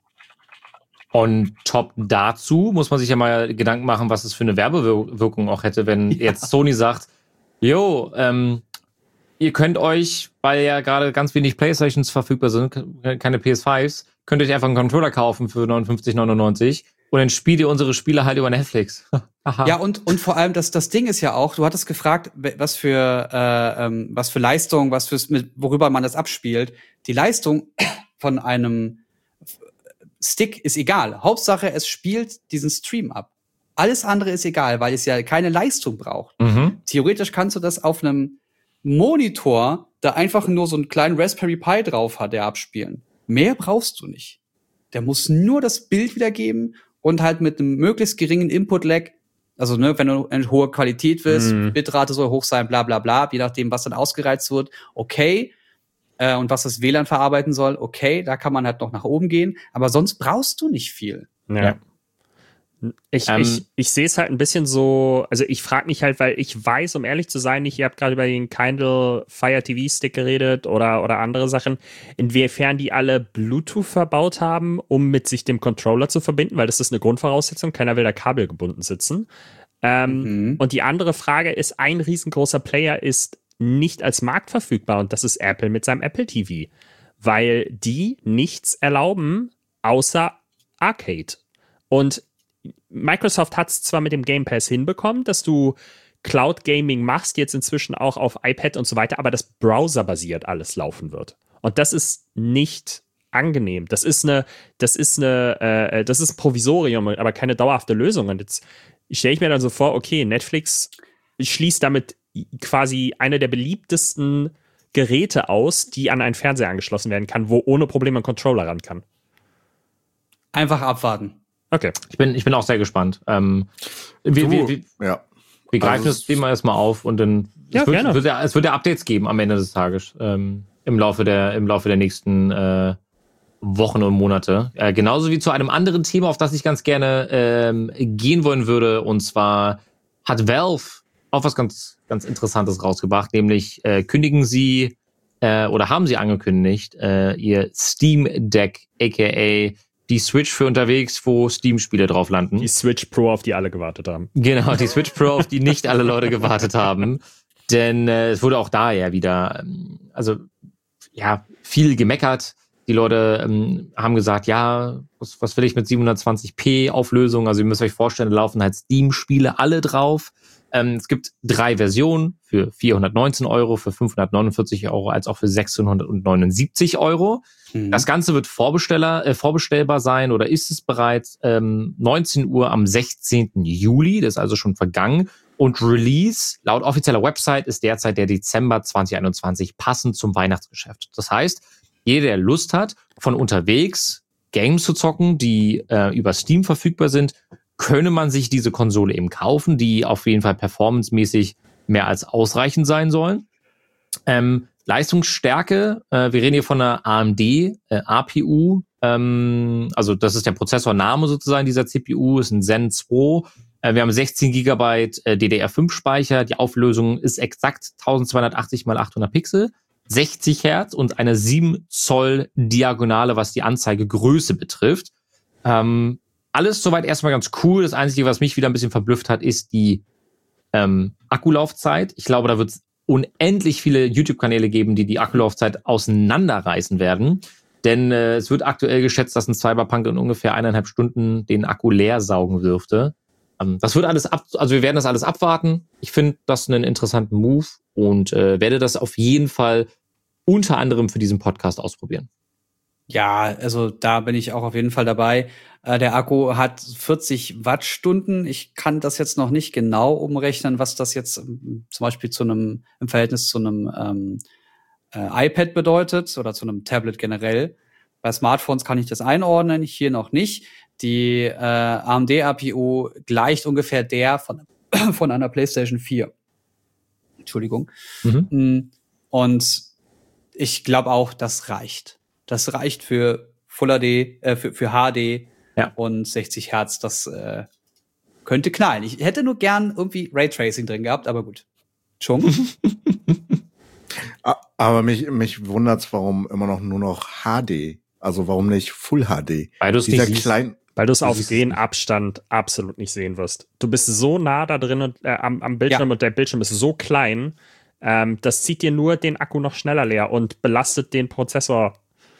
Und top dazu muss man sich ja mal Gedanken machen, was es für eine Werbewirkung auch hätte, wenn ja. jetzt Sony sagt, jo, ähm, ihr könnt euch, weil ja gerade ganz wenig Playstations verfügbar sind, keine P S fünfs, könnt ihr euch einfach einen Controller kaufen für neunundfünfzig neunundneunzig und dann spielt ihr unsere Spiele halt über Netflix. Aha. Ja, und und vor allem, das das Ding ist ja auch, du hattest gefragt, was für äh, ähm, was für Leistung, was fürs, mit, worüber man das abspielt. Die Leistung von einem Stick ist egal. Hauptsache, es spielt diesen Stream ab. Alles andere ist egal, weil es ja keine Leistung braucht. Mhm. Theoretisch kannst du das auf einem Monitor, der einfach nur so einen kleinen Raspberry Pi drauf hat, der abspielen. Mehr brauchst du nicht. Der muss nur das Bild wiedergeben und halt mit einem möglichst geringen Input-Lag, also ne, wenn du eine hohe Qualität willst, mhm. Bitrate soll hoch sein, bla bla bla, je nachdem, was dann ausgereizt wird, okay. Äh, und was das W L A N verarbeiten soll, okay, da kann man halt noch nach oben gehen, aber sonst brauchst du nicht viel. Ja. ja. Ich, ähm, ich, ich sehe es halt ein bisschen so, also ich frage mich halt, weil ich weiß, um ehrlich zu sein, nicht, ihr habt gerade über den Kindle Fire T V-Stick geredet oder, oder andere Sachen, inwiefern die alle Bluetooth verbaut haben, um mit sich dem Controller zu verbinden, weil das ist eine Grundvoraussetzung, keiner will da kabelgebunden sitzen. Ähm, mhm. Und die andere Frage ist, ein riesengroßer Player ist nicht als Markt verfügbar und das ist Apple mit seinem Apple T V, weil die nichts erlauben außer Arcade. Und Microsoft hat es zwar mit dem Game Pass hinbekommen, dass du Cloud Gaming machst, jetzt inzwischen auch auf iPad und so weiter, aber das browserbasiert alles laufen wird. Und das ist nicht angenehm. Das ist eine, das ist eine, äh, das ist ein Provisorium, aber keine dauerhafte Lösung. Und jetzt stelle ich mir dann so vor, okay, Netflix schließt damit quasi eine der beliebtesten Geräte aus, die an einen Fernseher angeschlossen werden kann, wo ohne Probleme ein Controller ran kann. Einfach abwarten. Okay. Ich bin, ich bin auch sehr gespannt. Ähm, wir, Du, wir, wir, ja. wir greifen Also das Thema erstmal auf und dann Ja, es, wird, gerne. wird ja, es wird ja Updates geben am Ende des Tages. Ähm, im Laufe der, im Laufe der nächsten äh, Wochen und Monate. Äh, genauso wie zu einem anderen Thema, auf das ich ganz gerne ähm, gehen wollen würde. Und zwar hat Valve auch was ganz, ganz Interessantes rausgebracht, nämlich äh, kündigen sie äh, oder haben sie angekündigt, äh, ihr Steam Deck, aka die Switch für unterwegs, wo Steam-Spiele drauf landen. Die Switch Pro, auf die alle gewartet haben. Genau, die Switch Pro, auf die nicht alle Leute gewartet haben. Denn äh, es wurde auch da ja wieder, ähm, also ja, viel gemeckert. Die Leute ähm, haben gesagt, ja, was, was will ich mit siebenhundertzwanzig p Auflösung? Also ihr müsst euch vorstellen, da laufen halt Steam-Spiele alle drauf. Ähm, es gibt drei Versionen für vierhundertneunzehn Euro, für fünfhundertneunundvierzig Euro, als auch für sechshundertneunundsiebzig Euro. Mhm. Das Ganze wird Vorbesteller, äh, vorbestellbar sein oder ist es bereits ähm, neunzehn Uhr am sechzehnten Juli, das ist also schon vergangen. Und Release laut offizieller Website ist derzeit der Dezember zwanzig einundzwanzig, passend zum Weihnachtsgeschäft. Das heißt, jeder, der Lust hat, von unterwegs Games zu zocken, die äh, über Steam verfügbar sind, könne man sich diese Konsole eben kaufen, die auf jeden Fall performancemäßig mehr als ausreichend sein sollen. Ähm, Leistungsstärke, äh, wir reden hier von einer A M D äh, A P U, ähm, also das ist der Prozessorname sozusagen dieser C P U, ist ein Zen zwei. Äh, wir haben sechzehn Gigabyte äh, D D R fünf Speicher, die Auflösung ist exakt zwölfhundertachtzig mal achthundert Pixel, sechzig Hertz und eine sieben Zoll Diagonale, was die Anzeigegröße betrifft. Ähm, alles soweit erstmal ganz cool. Das Einzige, was mich wieder ein bisschen verblüfft hat, ist die ähm, Akkulaufzeit. Ich glaube, da wird es unendlich viele YouTube-Kanäle geben, die die Akkulaufzeit auseinanderreißen werden. Denn äh, es wird aktuell geschätzt, dass ein Cyberpunk in ungefähr eineinhalb Stunden den Akku leer saugen dürfte. Ähm, das wird alles ab, also wir werden das alles abwarten. Ich finde das einen interessanten Move und äh, werde das auf jeden Fall unter anderem für diesen Podcast ausprobieren. Ja, also da bin ich auch auf jeden Fall dabei. Äh, der Akku hat vierzig Wattstunden. Ich kann das jetzt noch nicht genau umrechnen, was das jetzt ähm, zum Beispiel zu einem im Verhältnis zu einem ähm, äh, iPad bedeutet oder zu einem Tablet generell. Bei Smartphones kann ich das einordnen, hier noch nicht. Die äh, A M D A P U gleicht ungefähr der von von einer PlayStation vier. Entschuldigung. Mhm. Und ich glaube auch, das reicht. Das reicht für Full H D, äh, für, für H D ja. und sechzig Hertz. Das äh, könnte knallen. Ich hätte nur gern irgendwie Raytracing drin gehabt, aber gut. Schon. Aber mich, mich wundert's, warum immer noch nur noch H D. Also warum nicht Full H D? Weil du es Dieser nicht siehst. klein, Weil du es auf siehst den es Abstand absolut nicht sehen wirst. Du bist so nah da drin und, äh, am, am Bildschirm Ja. und der Bildschirm ist so klein, ähm, das zieht dir nur den Akku noch schneller leer und belastet den Prozessor.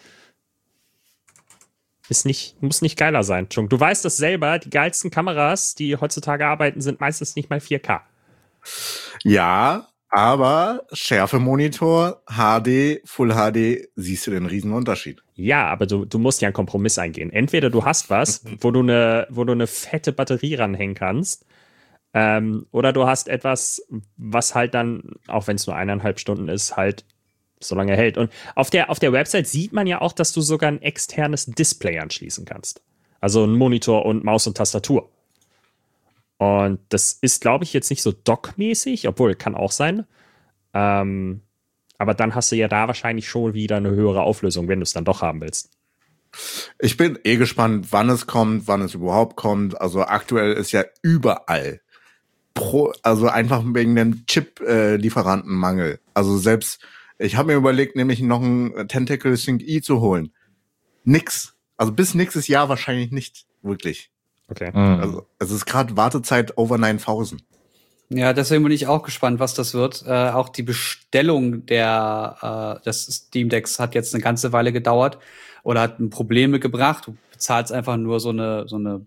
Ist nicht, muss nicht geiler sein. Chung. Du weißt das selber, die geilsten Kameras, die heutzutage arbeiten, sind meistens nicht mal vier K. Ja, aber Schärfemonitor, H D, Full H D, siehst du den riesen Unterschied. Ja, aber du, du musst ja einen Kompromiss eingehen. Entweder du hast was, wo du eine, wo du eine fette Batterie ranhängen kannst, ähm, oder du hast etwas, was halt dann, auch wenn es nur eineinhalb Stunden ist, halt so lange hält. Und auf der, auf der Website sieht man ja auch, dass du sogar ein externes Display anschließen kannst. Also ein Monitor und Maus und Tastatur. Und das ist, glaube ich, jetzt nicht so dockmäßig, obwohl, kann auch sein. Ähm, aber dann hast du ja da wahrscheinlich schon wieder eine höhere Auflösung, wenn du es dann doch haben willst. Ich bin eh gespannt, wann es kommt, wann es überhaupt kommt. Also aktuell ist ja überall pro, also einfach wegen dem Chip-Lieferantenmangel. Also selbst, ich habe mir überlegt, nämlich noch ein Tentacle Sync E zu holen. Nix. Also bis nächstes Jahr wahrscheinlich nicht wirklich. Okay. Mhm. Also es ist gerade Wartezeit over neuntausend. Ja, deswegen bin ich auch gespannt, was das wird. Äh, auch die Bestellung der äh, des Steam Decks hat jetzt eine ganze Weile gedauert oder hat Probleme gebracht. Du bezahlst einfach nur so eine so eine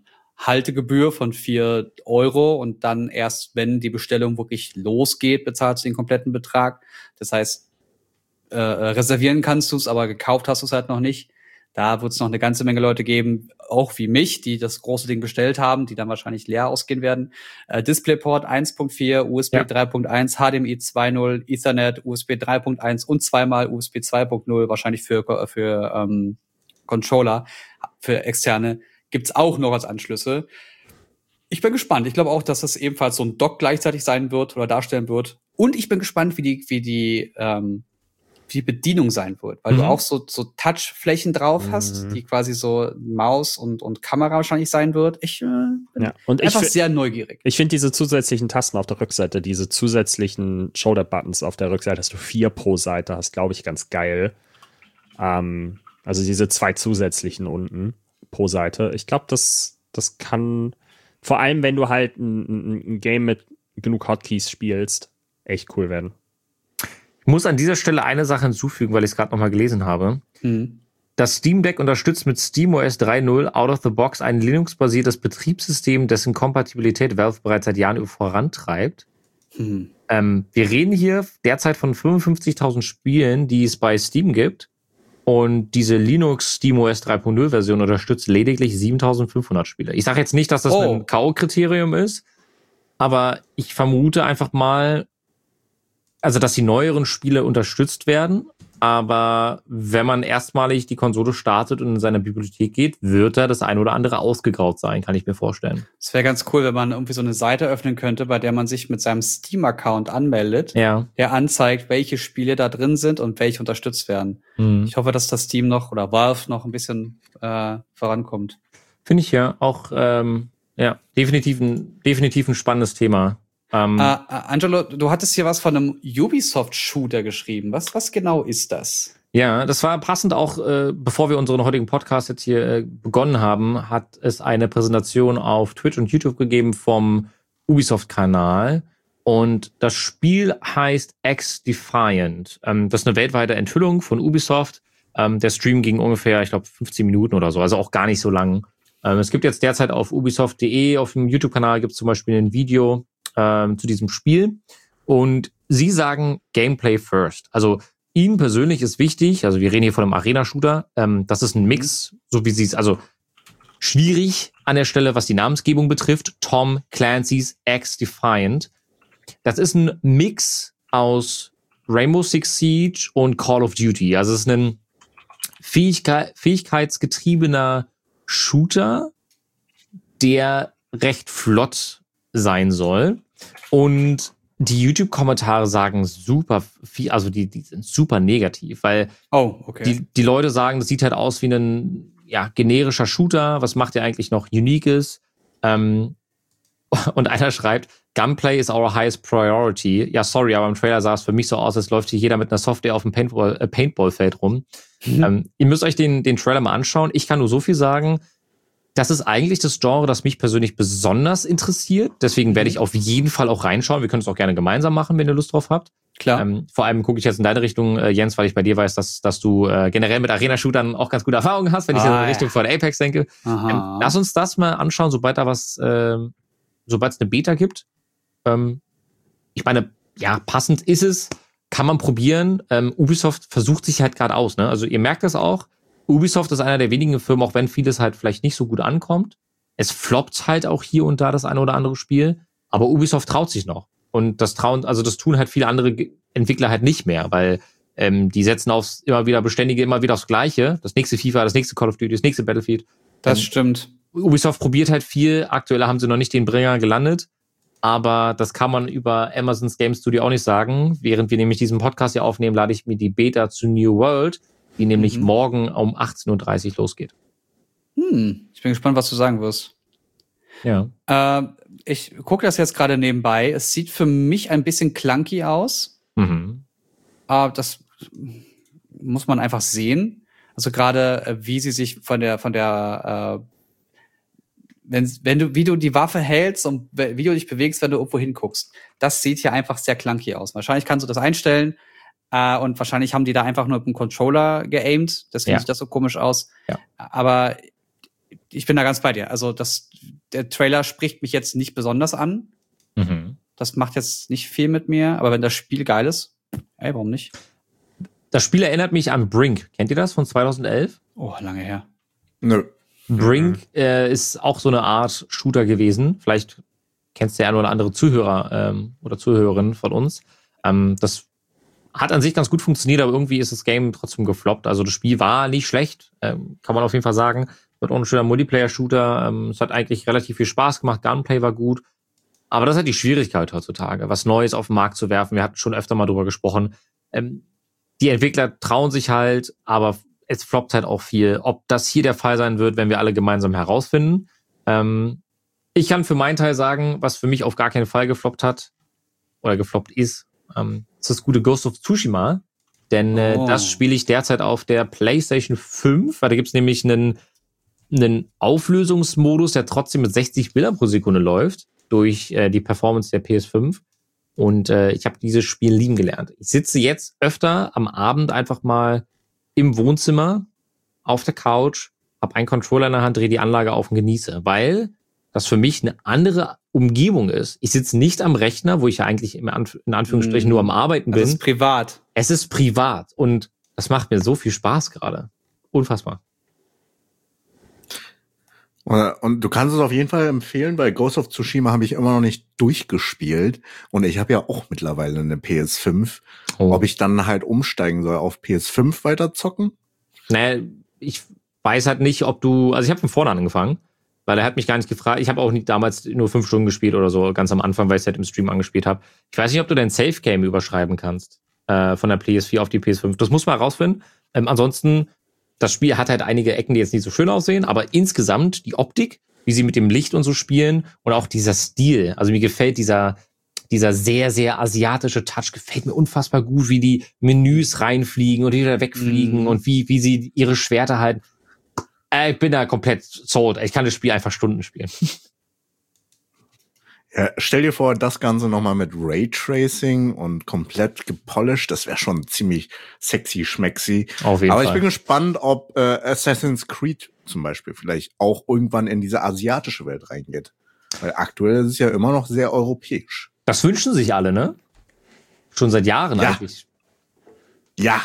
Haltegebühr von vier Euro und dann erst, wenn die Bestellung wirklich losgeht, bezahlst du den kompletten Betrag. Das heißt, äh, reservieren kannst du es, aber gekauft hast du es halt noch nicht. Da wird es noch eine ganze Menge Leute geben, auch wie mich, die das große Ding bestellt haben, die dann wahrscheinlich leer ausgehen werden. Äh, DisplayPort eins Punkt vier, U S B Ja. drei Punkt eins, H D M I zwei Punkt null, Ethernet, U S B drei Punkt eins und zweimal U S B zwei Punkt null, wahrscheinlich für für ähm, Controller, für externe, gibt's auch noch als Anschlüsse. Ich bin gespannt. Ich glaube auch, dass das ebenfalls so ein Dock gleichzeitig sein wird oder darstellen wird. Und ich bin gespannt, wie die wie die ähm, wie die Bedienung sein wird, weil Mhm. du auch so so Touchflächen drauf hast, Mhm. die quasi so Maus und und Kamera wahrscheinlich sein wird. Ich äh, bin Ja. Und ich, einfach fi- sehr neugierig. ich finde diese zusätzlichen Tasten auf der Rückseite, diese zusätzlichen Shoulder-Buttons auf der Rückseite, dass du vier pro Seite hast, glaube ich, ganz geil. Ähm, also diese zwei zusätzlichen unten pro Seite. Ich glaube, das, das kann, vor allem wenn du halt ein, ein, ein Game mit genug Hotkeys spielst, echt cool werden. Ich muss an dieser Stelle eine Sache hinzufügen, weil ich es gerade nochmal gelesen habe. Mhm. Das Steam Deck unterstützt mit SteamOS drei Punkt null out of the box ein Linux-basiertes Betriebssystem, dessen Kompatibilität Valve bereits seit Jahren vorantreibt. Mhm. Ähm, wir reden hier derzeit von fünfundfünfzigtausend Spielen, die es bei Steam gibt. Und diese Linux SteamOS drei Punkt null Version unterstützt lediglich siebentausendfünfhundert Spiele. Ich sage jetzt nicht, dass das Oh. ein K O-Kriterium ist, aber ich vermute einfach mal, also dass die neueren Spiele unterstützt werden. Aber wenn man erstmalig die Konsole startet und in seine Bibliothek geht, wird da das ein oder andere ausgegraut sein, kann ich mir vorstellen. Es wäre ganz cool, wenn man irgendwie so eine Seite öffnen könnte, bei der man sich mit seinem Steam-Account anmeldet, Ja. der anzeigt, welche Spiele da drin sind und welche unterstützt werden. Hm. Ich hoffe, dass das Steam noch oder Valve noch ein bisschen äh, vorankommt. Finde ich ja auch ähm, ja, definitiv ein, definitiv ein spannendes Thema. Ähm, Äh, äh, Angelo, du hattest hier was von einem Ubisoft-Shooter geschrieben. Was, was genau ist das? Ja, das war passend auch, äh, bevor wir unseren heutigen Podcast jetzt hier äh, begonnen haben, hat es eine Präsentation auf Twitch und YouTube gegeben vom Ubisoft-Kanal. Und das Spiel heißt X-Defiant. Ähm, das ist eine weltweite Enthüllung von Ubisoft. Ähm, der Stream ging ungefähr, ich glaube, fünfzehn Minuten oder so, also auch gar nicht so lang. Ähm, es gibt jetzt derzeit auf ubisoft punkt de, auf dem YouTube-Kanal gibt es zum Beispiel ein Video ähm, zu diesem Spiel. Und sie sagen Gameplay first. Also ihnen persönlich ist wichtig, also wir reden hier von einem Arena-Shooter, ähm, das ist ein Mix, so wie sie es, also schwierig an der Stelle, was die Namensgebung betrifft, Tom Clancy's X-Defiant. Das ist ein Mix aus Rainbow Six Siege und Call of Duty. Also es ist ein Fähigkeit, fähigkeitsgetriebener Shooter, der recht flott sein soll. Und die YouTube-Kommentare sagen super viel, also die, die sind super negativ, weil Oh, okay. die, die Leute sagen, das sieht halt aus wie ein ja, generischer Shooter. Was macht der eigentlich noch Uniques? Ähm, und einer schreibt, Gunplay is our highest priority. Ja, sorry, aber im Trailer sah es für mich so aus, als läuft hier jeder mit einer Software auf dem Paintball, äh, Paintball-Feld rum. Mhm. Ähm, ihr müsst euch den, den Trailer mal anschauen. Ich kann nur so viel sagen. Das ist eigentlich das Genre, das mich persönlich besonders interessiert. Deswegen werde ich auf jeden Fall auch reinschauen. Wir können es auch gerne gemeinsam machen, wenn ihr Lust drauf habt. Klar. Ähm, vor allem gucke ich jetzt in deine Richtung, äh, Jens, weil ich bei dir weiß, dass, dass du äh, generell mit Arena-Shootern auch ganz gute Erfahrungen hast, wenn ich Ah, in ja. Richtung von Apex denke. Aha. Ähm, lass uns das mal anschauen, sobald da was, äh, sobald es eine Beta gibt. Ähm, ich meine, ja, passend ist es, kann man probieren. Ähm, Ubisoft versucht sich halt gerade aus, ne? Also ihr merkt das auch. Ubisoft ist einer der wenigen Firmen, auch wenn vieles halt vielleicht nicht so gut ankommt. Es floppt halt auch hier und da das eine oder andere Spiel, aber Ubisoft traut sich noch. Und das trauen, also das tun halt viele andere Ge- Entwickler halt nicht mehr, weil ähm, die setzen aufs immer wieder beständige, immer wieder aufs Gleiche. Das nächste FIFA, das nächste Call of Duty, das nächste Battlefield. Das Ähm, stimmt. Ubisoft probiert halt viel. Aktuell haben sie noch nicht den Bringer gelandet. Aber das kann man über Amazons Game Studio auch nicht sagen. Während wir nämlich diesen Podcast hier aufnehmen, lade ich mir die Beta zu New World, die nämlich Mhm. morgen um achtzehn Uhr dreißig losgeht. Hm. Ich bin gespannt, was du sagen wirst. Ja. Äh, ich gucke das jetzt gerade nebenbei. Es sieht für mich ein bisschen clunky aus. Mhm. Aber das muss man einfach sehen. Also gerade äh, wie sie sich von der von der äh, wenn wenn du wie du die Waffe hältst und wie du dich bewegst, wenn du irgendwo hinguckst, das sieht hier einfach sehr clunky aus. Wahrscheinlich kannst du das einstellen äh, und wahrscheinlich haben die da einfach nur mit dem Controller geaimt. Deswegen Ja. sieht das so komisch aus. Ja. Aber ich bin da ganz bei dir. Also das, der Trailer spricht mich jetzt nicht besonders an. Mhm. Das macht jetzt nicht viel mit mir, aber wenn das Spiel geil ist, ey, warum nicht? Das Spiel erinnert mich an Brink. Kennt ihr das von zweitausendelf? Oh, lange her. Nö. Brink äh, ist auch so eine Art Shooter gewesen. Vielleicht kennst du ja ein oder andere Zuhörer ähm, oder Zuhörerin von uns. Ähm, das hat an sich ganz gut funktioniert, aber irgendwie ist das Game trotzdem gefloppt. Also das Spiel war nicht schlecht, ähm, kann man auf jeden Fall sagen. Wird auch ein schöner Multiplayer-Shooter. Ähm, es hat eigentlich relativ viel Spaß gemacht. Gunplay war gut. Aber das ist halt die Schwierigkeit heutzutage, was Neues auf den Markt zu werfen. Wir hatten schon öfter mal drüber gesprochen. Ähm, die Entwickler trauen sich halt, aber es floppt halt auch viel. Ob das hier der Fall sein wird, wenn wir alle gemeinsam herausfinden. Ähm, ich kann für meinen Teil sagen, was für mich auf gar keinen Fall gefloppt hat oder gefloppt ist, ähm, ist das gute Ghost of Tsushima. Denn äh, Oh. das spiele ich derzeit auf der PlayStation fünf, weil da gibt's nämlich einen, einen Auflösungsmodus, der trotzdem mit sechzig Bildern pro Sekunde läuft durch äh, die Performance der P S fünf. Und äh, ich habe dieses Spiel lieben gelernt. Ich sitze jetzt öfter am Abend einfach mal im Wohnzimmer auf der Couch, habe einen Controller in der Hand, drehe die Anlage auf und genieße, weil das für mich eine andere Umgebung ist. Ich sitze nicht am Rechner, wo ich ja eigentlich im Anf- in Anführungsstrichen nur am Arbeiten Das bin. ist privat. Es ist privat und das macht mir so viel Spaß gerade. Unfassbar. Und, und du kannst es auf jeden Fall empfehlen, weil Ghost of Tsushima habe ich immer noch nicht durchgespielt. Und ich habe ja auch mittlerweile eine P S fünf. Oh. Ob ich dann halt umsteigen soll auf P S fünf weiter zocken? Naja, ich weiß halt nicht, ob du, also ich habe von vorne angefangen, weil er hat mich gar nicht gefragt. Ich habe auch nicht damals nur fünf Stunden gespielt oder so, ganz am Anfang, weil ich es halt im Stream angespielt habe. Ich weiß nicht, ob du dein Safe Game überschreiben kannst äh, von der P S vier auf die P S fünf. Das muss man herausfinden. Ähm, ansonsten, das Spiel hat halt einige Ecken, die jetzt nicht so schön aussehen, aber insgesamt die Optik, wie sie mit dem Licht und so spielen und auch dieser Stil. Also mir gefällt dieser dieser sehr, sehr asiatische Touch, gefällt mir unfassbar gut, wie die Menüs reinfliegen und wieder wegfliegen Mm. und wie wie sie ihre Schwerter halten. Äh, Ich bin da komplett sold. Ich kann das Spiel einfach Stunden spielen. Ja, stell dir vor, das Ganze nochmal mit Raytracing und komplett gepolished, das wäre schon ziemlich sexy, schmexy. Auf jeden Aber Fall. ich bin gespannt, ob äh, Assassin's Creed zum Beispiel vielleicht auch irgendwann in diese asiatische Welt reingeht. Weil aktuell ist es ja immer noch sehr europäisch. Das wünschen sich alle, ne? Schon seit Jahren Ja. eigentlich. Ja,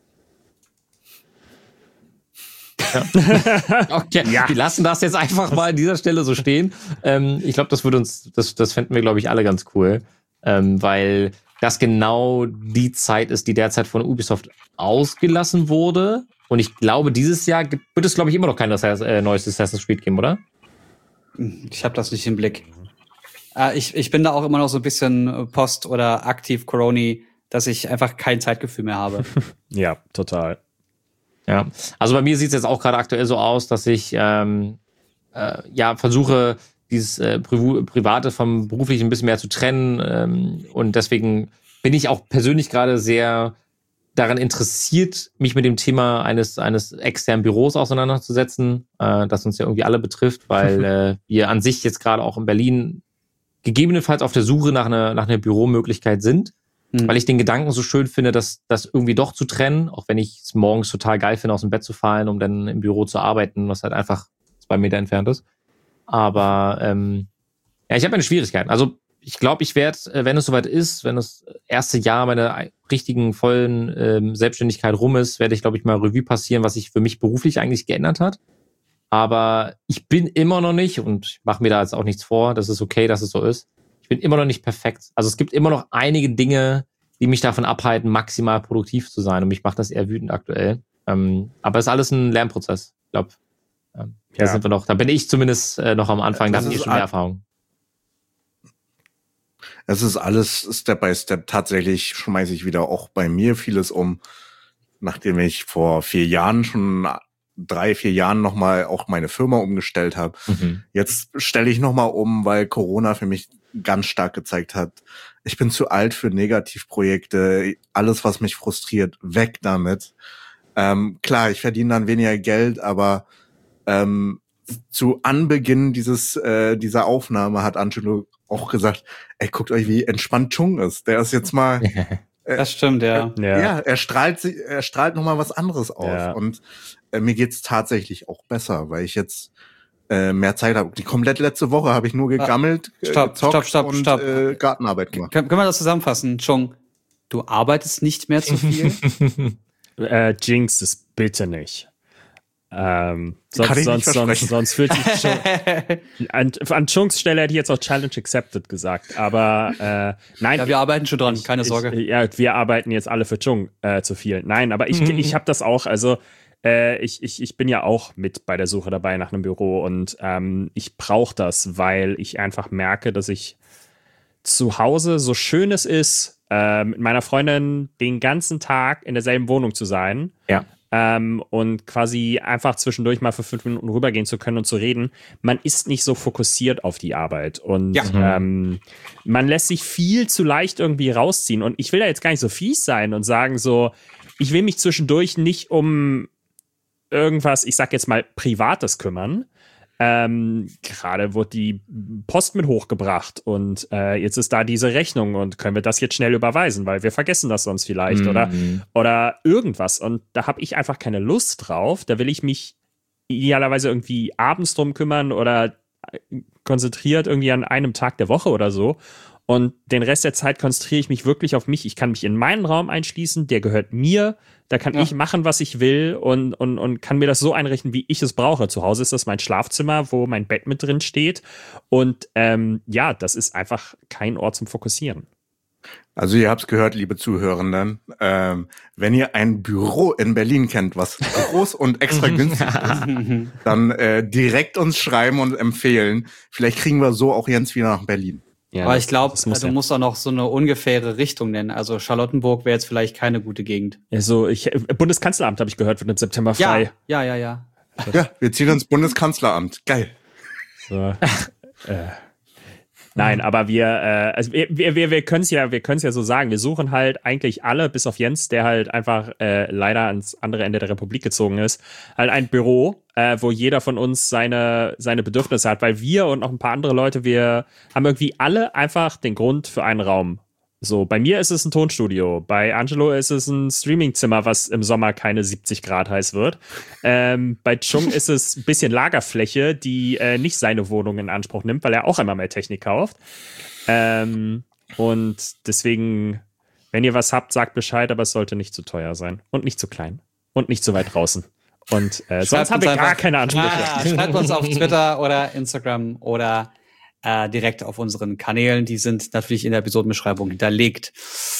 Okay, wir lassen das jetzt einfach mal an dieser Stelle so stehen. Ähm, ich glaube, das würde uns, das, das fänden wir, glaube ich, alle ganz cool. Ähm, weil das genau die Zeit ist, die derzeit von Ubisoft ausgelassen wurde. Und ich glaube, dieses Jahr gibt, wird es, glaube ich, immer noch kein äh, neues Assassin's Creed geben, oder? Ich habe das nicht im Blick. Äh, ich, ich bin da auch immer noch so ein bisschen Post- oder aktiv Coroni, dass ich einfach kein Zeitgefühl mehr habe. Ja, total. Ja, also bei mir sieht es jetzt auch gerade aktuell so aus, dass ich ähm, äh, ja versuche, dieses äh, Pri- Private vom Beruflichen ein bisschen mehr zu trennen. Ähm, und deswegen bin ich auch persönlich gerade sehr daran interessiert, mich mit dem Thema eines eines externen Büros auseinanderzusetzen, äh, das uns ja irgendwie alle betrifft, weil äh, wir an sich jetzt gerade auch in Berlin gegebenenfalls auf der Suche nach einer nach einer Büromöglichkeit sind. Hm. Weil ich den Gedanken so schön finde, dass das irgendwie doch zu trennen, auch wenn ich es morgens total geil finde, aus dem Bett zu fallen, um dann im Büro zu arbeiten, was halt einfach zwei Meter entfernt ist. Aber ähm, ja, ich habe meine Schwierigkeiten. Also ich glaube, ich werde, wenn es soweit ist, wenn das erste Jahr meiner richtigen, vollen ähm, Selbstständigkeit rum ist, werde ich, glaube ich, mal Revue passieren, was sich für mich beruflich eigentlich geändert hat. Aber ich bin immer noch nicht, und ich mache mir da jetzt auch nichts vor, das ist okay, dass es so ist, ich bin immer noch nicht perfekt. Also es gibt immer noch einige Dinge, die mich davon abhalten, maximal produktiv zu sein. Und mich macht das eher wütend aktuell. Ähm, aber es ist alles ein Lernprozess. Ich glaube, ähm, da Ja. sind wir noch. Da bin ich zumindest äh, noch am Anfang. Da Das habe ich ist schon mehr ein- Erfahrung. es ist alles Step by Step. Tatsächlich schmeiße ich wieder auch bei mir vieles um, nachdem ich vor vier Jahren schon drei, vier Jahren nochmal auch meine Firma umgestellt habe. Mhm. Jetzt stelle ich nochmal um, weil Corona für mich ganz stark gezeigt hat, ich bin zu alt für Negativprojekte. Alles, was mich frustriert, weg damit. Ähm, klar, ich verdiene dann weniger Geld, aber ähm, zu Anbeginn dieses äh, dieser Aufnahme hat Angelo auch gesagt, ey, guckt euch, wie entspannt Chung ist. Der ist jetzt mal, Das stimmt, ja. Ja. ja, er strahlt sich, er strahlt noch mal was anderes aus. Ja. Und äh, mir geht's tatsächlich auch besser, weil ich jetzt äh, mehr Zeit habe. Die komplett letzte Woche habe ich nur gegammelt, ah, stopp, äh, gezockt stopp, stopp, und stopp. Äh, Gartenarbeit gemacht. Können, können wir das zusammenfassen? Chung, du arbeitest nicht mehr zu viel? äh, Jinx es bitte nicht. Ähm, sonst, Kann ich sonst, nicht sonst, sonst fühlt sich schon. An, an Chunks Stelle hätte ich jetzt auch Challenge accepted gesagt, aber äh, nein. Ja, wir arbeiten schon dran, keine ich, Sorge. Ich, ja, wir arbeiten jetzt alle für Chung äh, zu viel. Nein, aber ich, mhm. ich habe das auch, also äh, ich, ich, ich bin ja auch mit bei der Suche dabei nach einem Büro und ähm, ich brauche das, weil ich einfach merke, dass ich zu Hause, so schön es ist, äh, mit meiner Freundin den ganzen Tag in derselben Wohnung zu sein. Ja. Ähm, und quasi einfach zwischendurch mal für fünf Minuten rübergehen zu können und zu reden. Man ist nicht so fokussiert auf die Arbeit und ja. ähm, man lässt sich viel zu leicht irgendwie rausziehen. Und ich will da jetzt gar nicht so fies sein und sagen so, ich will mich zwischendurch nicht um irgendwas, ich sag jetzt mal, Privates kümmern. Ähm, gerade wurde die Post mit hochgebracht und äh, jetzt ist da diese Rechnung und können wir das jetzt schnell überweisen, weil wir vergessen das sonst vielleicht mhm. oder, oder irgendwas und da habe ich einfach keine Lust drauf, da will ich mich idealerweise irgendwie abends drum kümmern oder konzentriert irgendwie an einem Tag der Woche oder so und den Rest der Zeit konzentriere ich mich wirklich auf mich. Ich kann mich in meinen Raum einschließen, der gehört mir. Da kann ja. ich machen, was ich will und, und, und kann mir das so einrichten, wie ich es brauche. Zu Hause ist das mein Schlafzimmer, wo mein Bett mit drin steht. Und ähm, ja, das ist einfach kein Ort zum Fokussieren. Also ihr habt es gehört, liebe Zuhörenden. Ähm, wenn ihr ein Büro in Berlin kennt, was groß und extra günstig ist, dann äh, direkt uns schreiben und empfehlen. Vielleicht kriegen wir so auch Jens wieder nach Berlin. Ja, aber ich glaube, du ja. musst auch noch so eine ungefähre Richtung nennen. Also Charlottenburg wäre jetzt vielleicht keine gute Gegend. Also ich, Bundeskanzleramt habe ich gehört, wird im September frei. Ja, ja, ja. Ja, ja wir ziehen ins Bundeskanzleramt. Geil. So. äh. Nein, aber wir, äh, also wir, wir, wir können es ja, wir können es ja so sagen. Wir suchen halt eigentlich alle, bis auf Jens, der halt einfach äh, leider ans andere Ende der Republik gezogen ist, halt ein Büro, äh, wo jeder von uns seine seine Bedürfnisse hat, weil wir und noch ein paar andere Leute, wir haben irgendwie alle einfach den Grund für einen Raum. So, bei mir ist es ein Tonstudio, bei Angelo ist es ein Streamingzimmer, was im Sommer keine siebzig Grad heiß wird. Ähm, bei Chung ist es ein bisschen Lagerfläche, die äh, nicht seine Wohnung in Anspruch nimmt, weil er auch immer mehr Technik kauft. Ähm, und deswegen, wenn ihr was habt, sagt Bescheid, aber es sollte nicht zu teuer sein und nicht zu klein und nicht zu weit draußen. Und äh, sonst haben wir einfach gar keine Ansprüche. Ah, schreibt uns auf Twitter oder Instagram oder Äh, direkt auf unseren Kanälen. Die sind natürlich in der Episodenbeschreibung hinterlegt.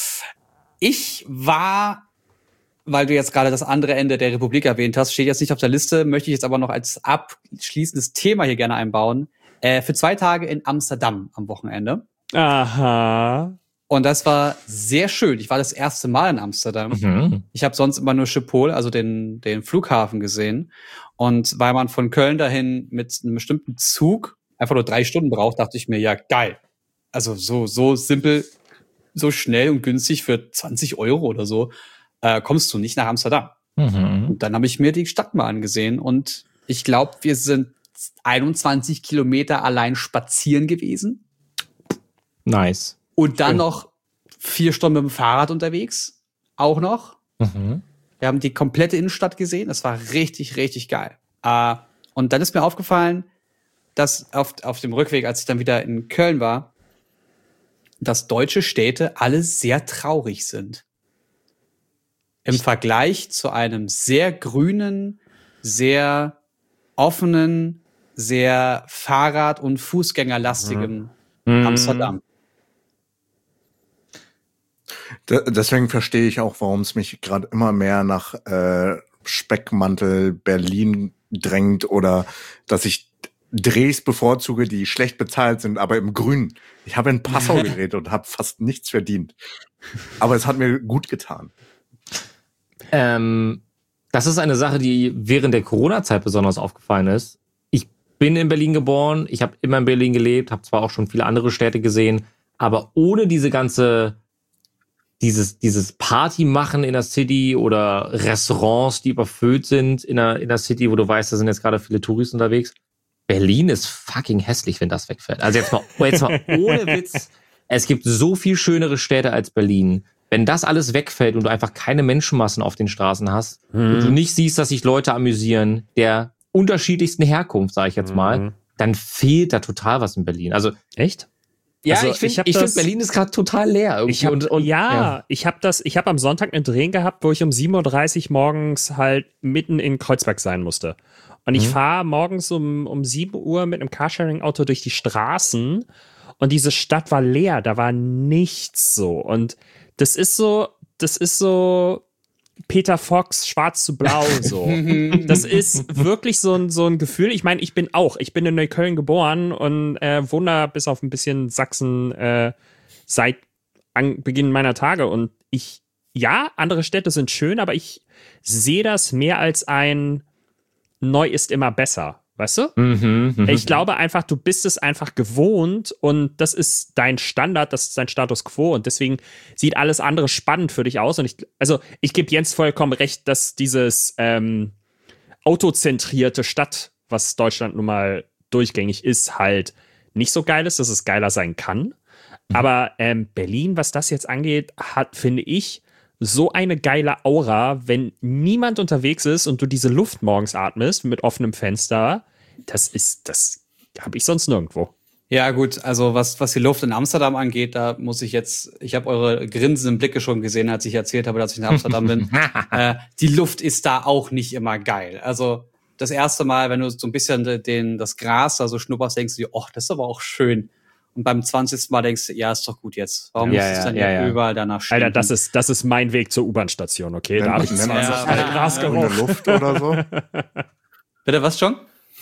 Ich war, weil du jetzt gerade das andere Ende der Republik erwähnt hast, steht jetzt nicht auf der Liste, möchte ich jetzt aber noch als abschließendes Thema hier gerne einbauen. Äh, für zwei Tage in Amsterdam am Wochenende. Aha. Und das war sehr schön. Ich war das erste Mal in Amsterdam. Mhm. Ich habe sonst immer nur Schiphol, also den, den Flughafen gesehen. Und weil man von Köln dahin mit einem bestimmten Zug einfach nur drei Stunden braucht, dachte ich mir, ja, geil. Also so so simpel, so schnell und günstig für zwanzig Euro oder so äh, kommst du nicht nach Amsterdam. Mhm. Und dann habe ich mir die Stadt mal angesehen und ich glaube, wir sind einundzwanzig Kilometer allein spazieren gewesen. Nice. Und dann ja. noch vier Stunden mit dem Fahrrad unterwegs. Auch noch. Mhm. Wir haben die komplette Innenstadt gesehen. Das war richtig, richtig geil. Äh, und dann ist mir aufgefallen, dass auf, auf dem Rückweg, als ich dann wieder in Köln war, dass deutsche Städte alle sehr traurig sind. Im Vergleich zu einem sehr grünen, sehr offenen, sehr Fahrrad- und Fußgängerlastigen mhm. Amsterdam. Deswegen verstehe ich auch, warum es mich gerade immer mehr nach äh, Speckmantel Berlin drängt oder dass ich Drehs bevorzuge, die schlecht bezahlt sind, aber im Grün. Ich habe in Passau gedreht und habe fast nichts verdient. Aber es hat mir gut getan. Ähm, das ist eine Sache, die während der Corona-Zeit besonders aufgefallen ist. Ich bin in Berlin geboren, ich habe immer in Berlin gelebt, habe zwar auch schon viele andere Städte gesehen, aber ohne diese ganze, dieses, dieses Party-Machen in der City oder Restaurants, die überfüllt sind in der, in der City, wo du weißt, da sind jetzt gerade viele Touristen unterwegs. Berlin ist fucking hässlich, wenn das wegfällt. Also jetzt mal, jetzt mal ohne Witz. Es gibt so viel schönere Städte als Berlin. Wenn das alles wegfällt und du einfach keine Menschenmassen auf den Straßen hast, hm. und du nicht siehst, dass sich Leute amüsieren, der unterschiedlichsten Herkunft, sage ich jetzt mal, Mhm. dann fehlt da total was in Berlin. Also Echt? ja, Also, ich finde, ich hab ich find, das- Berlin ist gerade total leer. Irgendwie. Ich hab, und, und, ja, ich habe das, ich habe am Sonntag einen Dreh gehabt, wo ich um sieben Uhr dreißig morgens halt mitten in Kreuzberg sein musste. Und ich Mhm. fahre morgens um, um sieben Uhr mit einem Carsharing-Auto durch die Straßen und diese Stadt war leer, da war nichts so. Und das ist so, das ist so Peter Fox, schwarz zu blau so. Das ist wirklich so ein, so ein Gefühl. Ich meine, ich bin auch, ich bin in Neukölln geboren und äh, wohne da bis auf ein bisschen Sachsen äh, seit an Beginn meiner Tage. Und ich, ja, andere Städte sind schön, aber ich sehe das mehr als ein neu ist immer besser. Weißt du? Mhm, mhm. Ich glaube einfach, du bist es einfach gewohnt und das ist dein Standard, das ist dein Status quo und deswegen sieht alles andere spannend für dich aus. Und ich, also ich gebe Jens vollkommen recht, dass dieses ähm, autozentrierte Stadt, was Deutschland nun mal durchgängig ist, halt nicht so geil ist, dass es geiler sein kann. Mhm. Aber ähm, Berlin, was das jetzt angeht, hat, finde ich, so eine geile Aura, wenn niemand unterwegs ist und du diese Luft morgens atmest mit offenem Fenster. Das ist, das habe ich sonst nirgendwo. Ja, gut, also was, was die Luft in Amsterdam angeht, da muss ich jetzt, ich habe eure grinsenden Blicke schon gesehen, als ich erzählt habe, dass ich in Amsterdam bin. äh, die Luft ist da auch nicht immer geil. Also das erste Mal, wenn du so ein bisschen den, das Gras da so schnupperst, denkst du dir, oh, das ist aber auch schön. Und beim zwanzigsten Mal denkst du, ja, ist doch gut jetzt. Warum Ja, muss es ja, dann ja, ja, ja. überall danach stehen? Alter, das ist, das ist mein Weg zur U-Bahn-Station, okay? Da habe ich Nennt man zwanzig das Mal halt Grasgeruch. grüne Luft oder so? Bitte, was schon?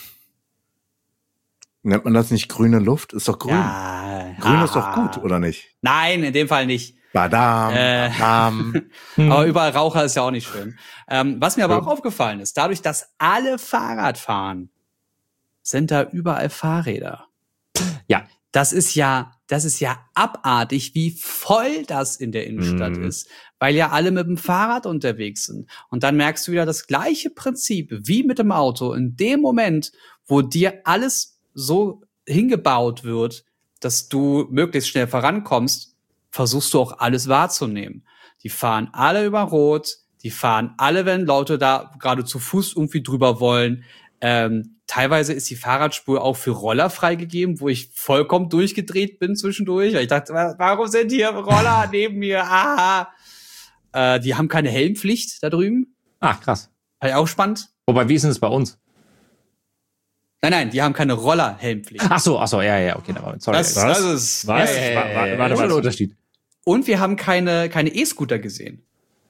Nennt man das nicht grüne Luft? Ist doch grün. Ja, Grün ist doch aha. gut, oder nicht? Nein, in dem Fall nicht. Badam, Äh. badam. Aber überall Raucher ist ja auch nicht schön. Ähm, was mir aber auch aufgefallen ist, dadurch, dass alle Fahrrad fahren, sind da überall Fahrräder. Ja. Das ist ja, das ist ja abartig, wie voll das in der Innenstadt Mhm. ist, weil ja alle mit dem Fahrrad unterwegs sind. Und dann merkst du wieder das gleiche Prinzip wie mit dem Auto. In dem Moment, wo dir alles so hingebaut wird, dass du möglichst schnell vorankommst, versuchst du auch alles wahrzunehmen. Die fahren alle über Rot, die fahren alle, wenn Leute da gerade zu Fuß irgendwie drüber wollen. Ähm, teilweise ist die Fahrradspur auch für Roller freigegeben, wo ich vollkommen durchgedreht bin zwischendurch. Weil ich dachte, wa- warum sind hier Roller neben mir? Aha. Äh, die haben keine Helmpflicht da drüben. Ach, krass. War ja auch spannend. Wobei, wie ist denn das bei uns? Nein, nein, die haben keine Roller-Helmpflicht. Ach so, ach so, ja, ja, okay. Aber sorry. Das, was? das ist Was? Ja, ja, ja, Wa- wa- ja, warte, ja. Was ist warte. der Unterschied? Und wir haben keine keine E-Scooter gesehen.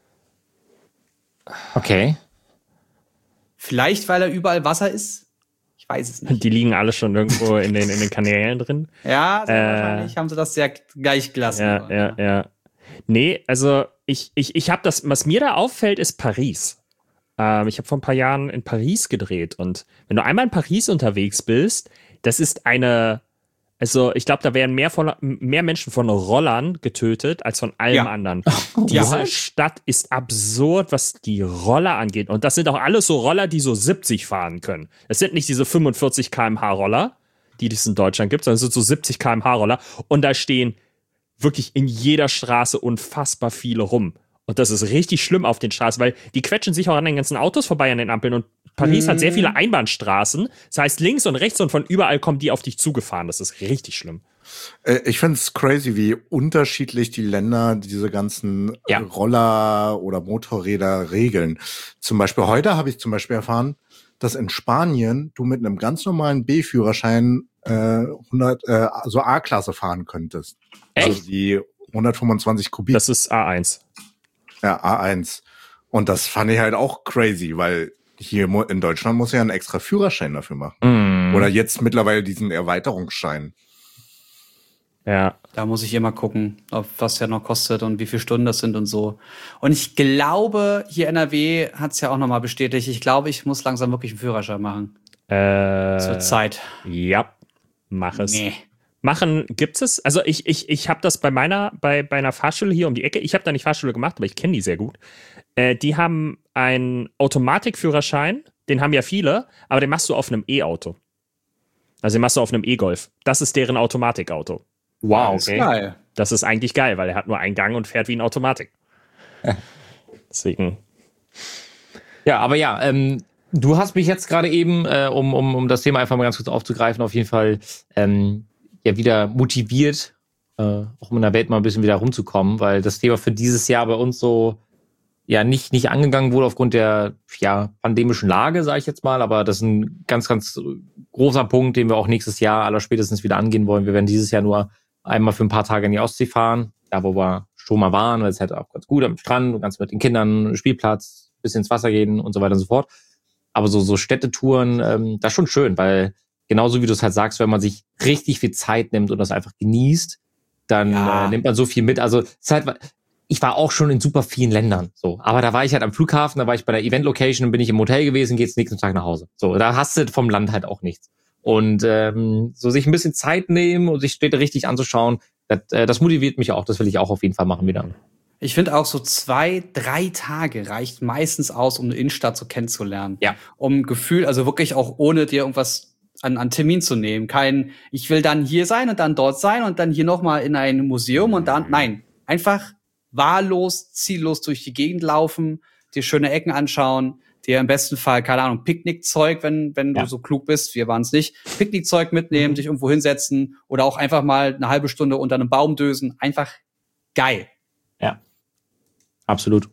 Okay. Vielleicht, weil da überall Wasser ist. Ich weiß es nicht. Die liegen alle schon irgendwo in den, in den Kanälen drin. Ja, sehr Äh, wahrscheinlich haben sie das sehr gleich gelassen. Ja, ja, ja. Nee, also ich, ich, ich habe das, was mir da auffällt, ist Paris. Ähm, ich habe vor ein paar Jahren in Paris gedreht und wenn du einmal in Paris unterwegs bist, das ist eine, also ich glaube, da werden mehr, von, mehr Menschen von Rollern getötet als von allem Ja. anderen. Diese Ja. Stadt ist absurd, was die Roller angeht. Und das sind auch alles so Roller, die so siebzig fahren können. Das sind nicht diese fünfundvierzig Kilometer pro Stunde Roller, die es in Deutschland gibt, sondern es sind so siebzig Kilometer pro Stunde Roller. Und da stehen wirklich in jeder Straße unfassbar viele rum. Und das ist richtig schlimm auf den Straßen, weil die quetschen sich auch an den ganzen Autos vorbei an den Ampeln. Und Paris hat sehr viele Einbahnstraßen. Das heißt, links und rechts und von überall kommen die auf dich zugefahren. Das ist richtig schlimm. Äh, Ich finde es crazy, wie unterschiedlich die Länder diese ganzen Ja. Roller oder Motorräder regeln. Zum Beispiel heute habe ich zum Beispiel erfahren, dass in Spanien du mit einem ganz normalen B-Führerschein äh, hundert, äh, so A-Klasse fahren könntest. Also Echt? die hundertfünfundzwanzig Kubik. Das ist A eins. Ja, A eins. Und das fand ich halt auch crazy, weil hier mu- in Deutschland muss ja einen extra Führerschein dafür machen. Mhm. Oder jetzt mittlerweile diesen Erweiterungsschein. Ja. Da muss ich immer gucken, ob was der noch kostet und wie viele Stunden das sind und so. Und ich glaube, hier N R W hat es ja auch nochmal bestätigt. Ich glaube, ich muss langsam wirklich einen Führerschein machen. Es wird Äh, Zeit. ja, mach es. Nee. Machen gibt es. Also ich, ich, ich habe das bei meiner, bei, bei einer Fahrschule hier um die Ecke. Ich habe da nicht Fahrschule gemacht, aber ich kenne die sehr gut. Äh, die haben einen Automatikführerschein, den haben ja viele, aber den machst du auf einem E-Auto. Also den machst du auf einem E-Golf. Das ist deren Automatikauto. Wow, Ist okay. geil. Das ist eigentlich geil, weil er hat nur einen Gang und fährt wie ein Automatik. Deswegen. Ja, aber ja, ähm, du hast mich jetzt gerade eben, äh, um, um, um das Thema einfach mal ganz kurz aufzugreifen, auf jeden Fall ähm, ja wieder motiviert, äh, auch um in der Welt mal ein bisschen wieder rumzukommen, weil das Thema für dieses Jahr bei uns so ja nicht, nicht angegangen wurde aufgrund der ja, pandemischen Lage, sage ich jetzt mal, aber das ist ein ganz, ganz großer Punkt, den wir auch nächstes Jahr allerspätestens wieder angehen wollen. Wir werden dieses Jahr nur einmal für ein paar Tage in die Ostsee fahren, da wo wir schon mal waren, weil es halt auch ganz gut am Strand und ganz mit den Kindern, Spielplatz, bisschen ins Wasser gehen und so weiter und so fort. Aber so, so Städtetouren, ähm, das ist schon schön, weil genauso wie du es halt sagst, wenn man sich richtig viel Zeit nimmt und das einfach genießt, dann Ja. äh, nimmt man so viel mit. Also es ist halt, ich war auch schon in super vielen Ländern, so. Aber da war ich halt am Flughafen, da war ich bei der Event-Location und bin ich im Hotel gewesen, geht's nächsten Tag nach Hause. So, da hast du vom Land halt auch nichts. Und ähm, so sich ein bisschen Zeit nehmen und sich Städte richtig anzuschauen, das, äh, das motiviert mich auch. Das will ich auch auf jeden Fall machen wieder. Ich finde auch so zwei, drei Tage reicht meistens aus, um eine Innenstadt so kennenzulernen. Ja. Um ein Gefühl, also wirklich auch ohne dir irgendwas an, an Termin zu nehmen. Kein, ich will dann hier sein und dann dort sein und dann hier nochmal in ein Museum und dann, nein, einfach wahllos, ziellos durch die Gegend laufen, dir schöne Ecken anschauen, dir im besten Fall, keine Ahnung, Picknickzeug, wenn, wenn Ja. du so klug bist, wir waren es nicht, Picknickzeug mitnehmen, dich irgendwo hinsetzen oder auch einfach mal eine halbe Stunde unter einem Baum dösen. Einfach geil. Ja. Absolut.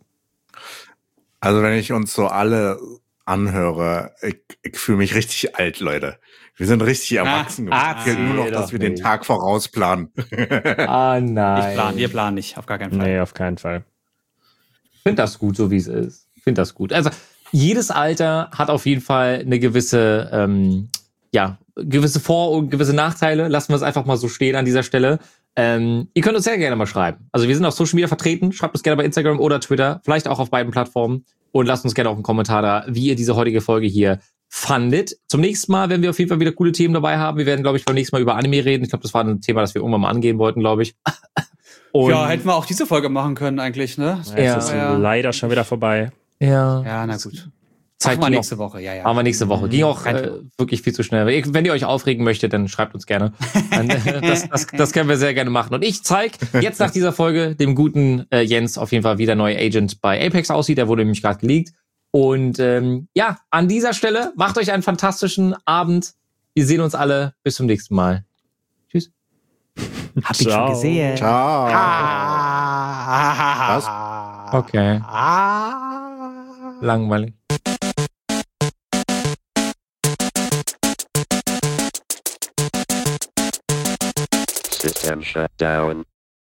Also wenn ich uns so alle anhöre, ich, ich fühle mich richtig alt, Leute. Wir sind richtig erwachsen geworden. ah, Es fehlt nur noch, nee, dass doch wir den nicht. Tag vorausplanen. Ah, nein. Ich plan, wir planen nicht, auf gar keinen Fall. Nee, auf keinen Fall. Ich finde das gut, so wie es ist. Ich finde das gut. Also jedes Alter hat auf jeden Fall eine gewisse, ähm, ja, gewisse Vor- und gewisse Nachteile. Lassen wir es einfach mal so stehen an dieser Stelle. Ähm, ihr könnt uns sehr gerne mal schreiben. Also wir sind auf Social Media vertreten. Schreibt uns gerne bei Instagram oder Twitter. Vielleicht auch auf beiden Plattformen. Und lasst uns gerne auch einen Kommentar da, wie ihr diese heutige Folge hier fandet. Zum nächsten Mal werden wir auf jeden Fall wieder coole Themen dabei haben. Wir werden, glaube ich, beim nächsten Mal über Anime reden. Ich glaube, das war ein Thema, das wir irgendwann mal angehen wollten, glaube ich. Und Ja, hätten wir auch diese Folge machen können eigentlich, ne? Jetzt Ja. ist Ja. leider schon wieder vorbei. ja. Ja, na gut. Zeit Machen wir ging nächste Woche, ja, ja. Machen wir nächste Woche. Ging auch Kein äh, Thema. wirklich viel zu schnell. Wenn ihr euch aufregen möchtet, dann schreibt uns gerne. Dann, äh, das, das, das können wir sehr gerne machen. Und ich zeig jetzt nach dieser Folge dem guten äh, Jens auf jeden Fall, wie der neue Agent bei Apex aussieht. Der wurde nämlich gerade geleakt. Und ähm, ja, an dieser Stelle macht euch einen fantastischen Abend. Wir sehen uns alle. Bis zum nächsten Mal. Tschüss. Hab ich schon Ciao. gesehen. Ciao. Ah. Was? Okay. Ah. Langweilig. System shut down.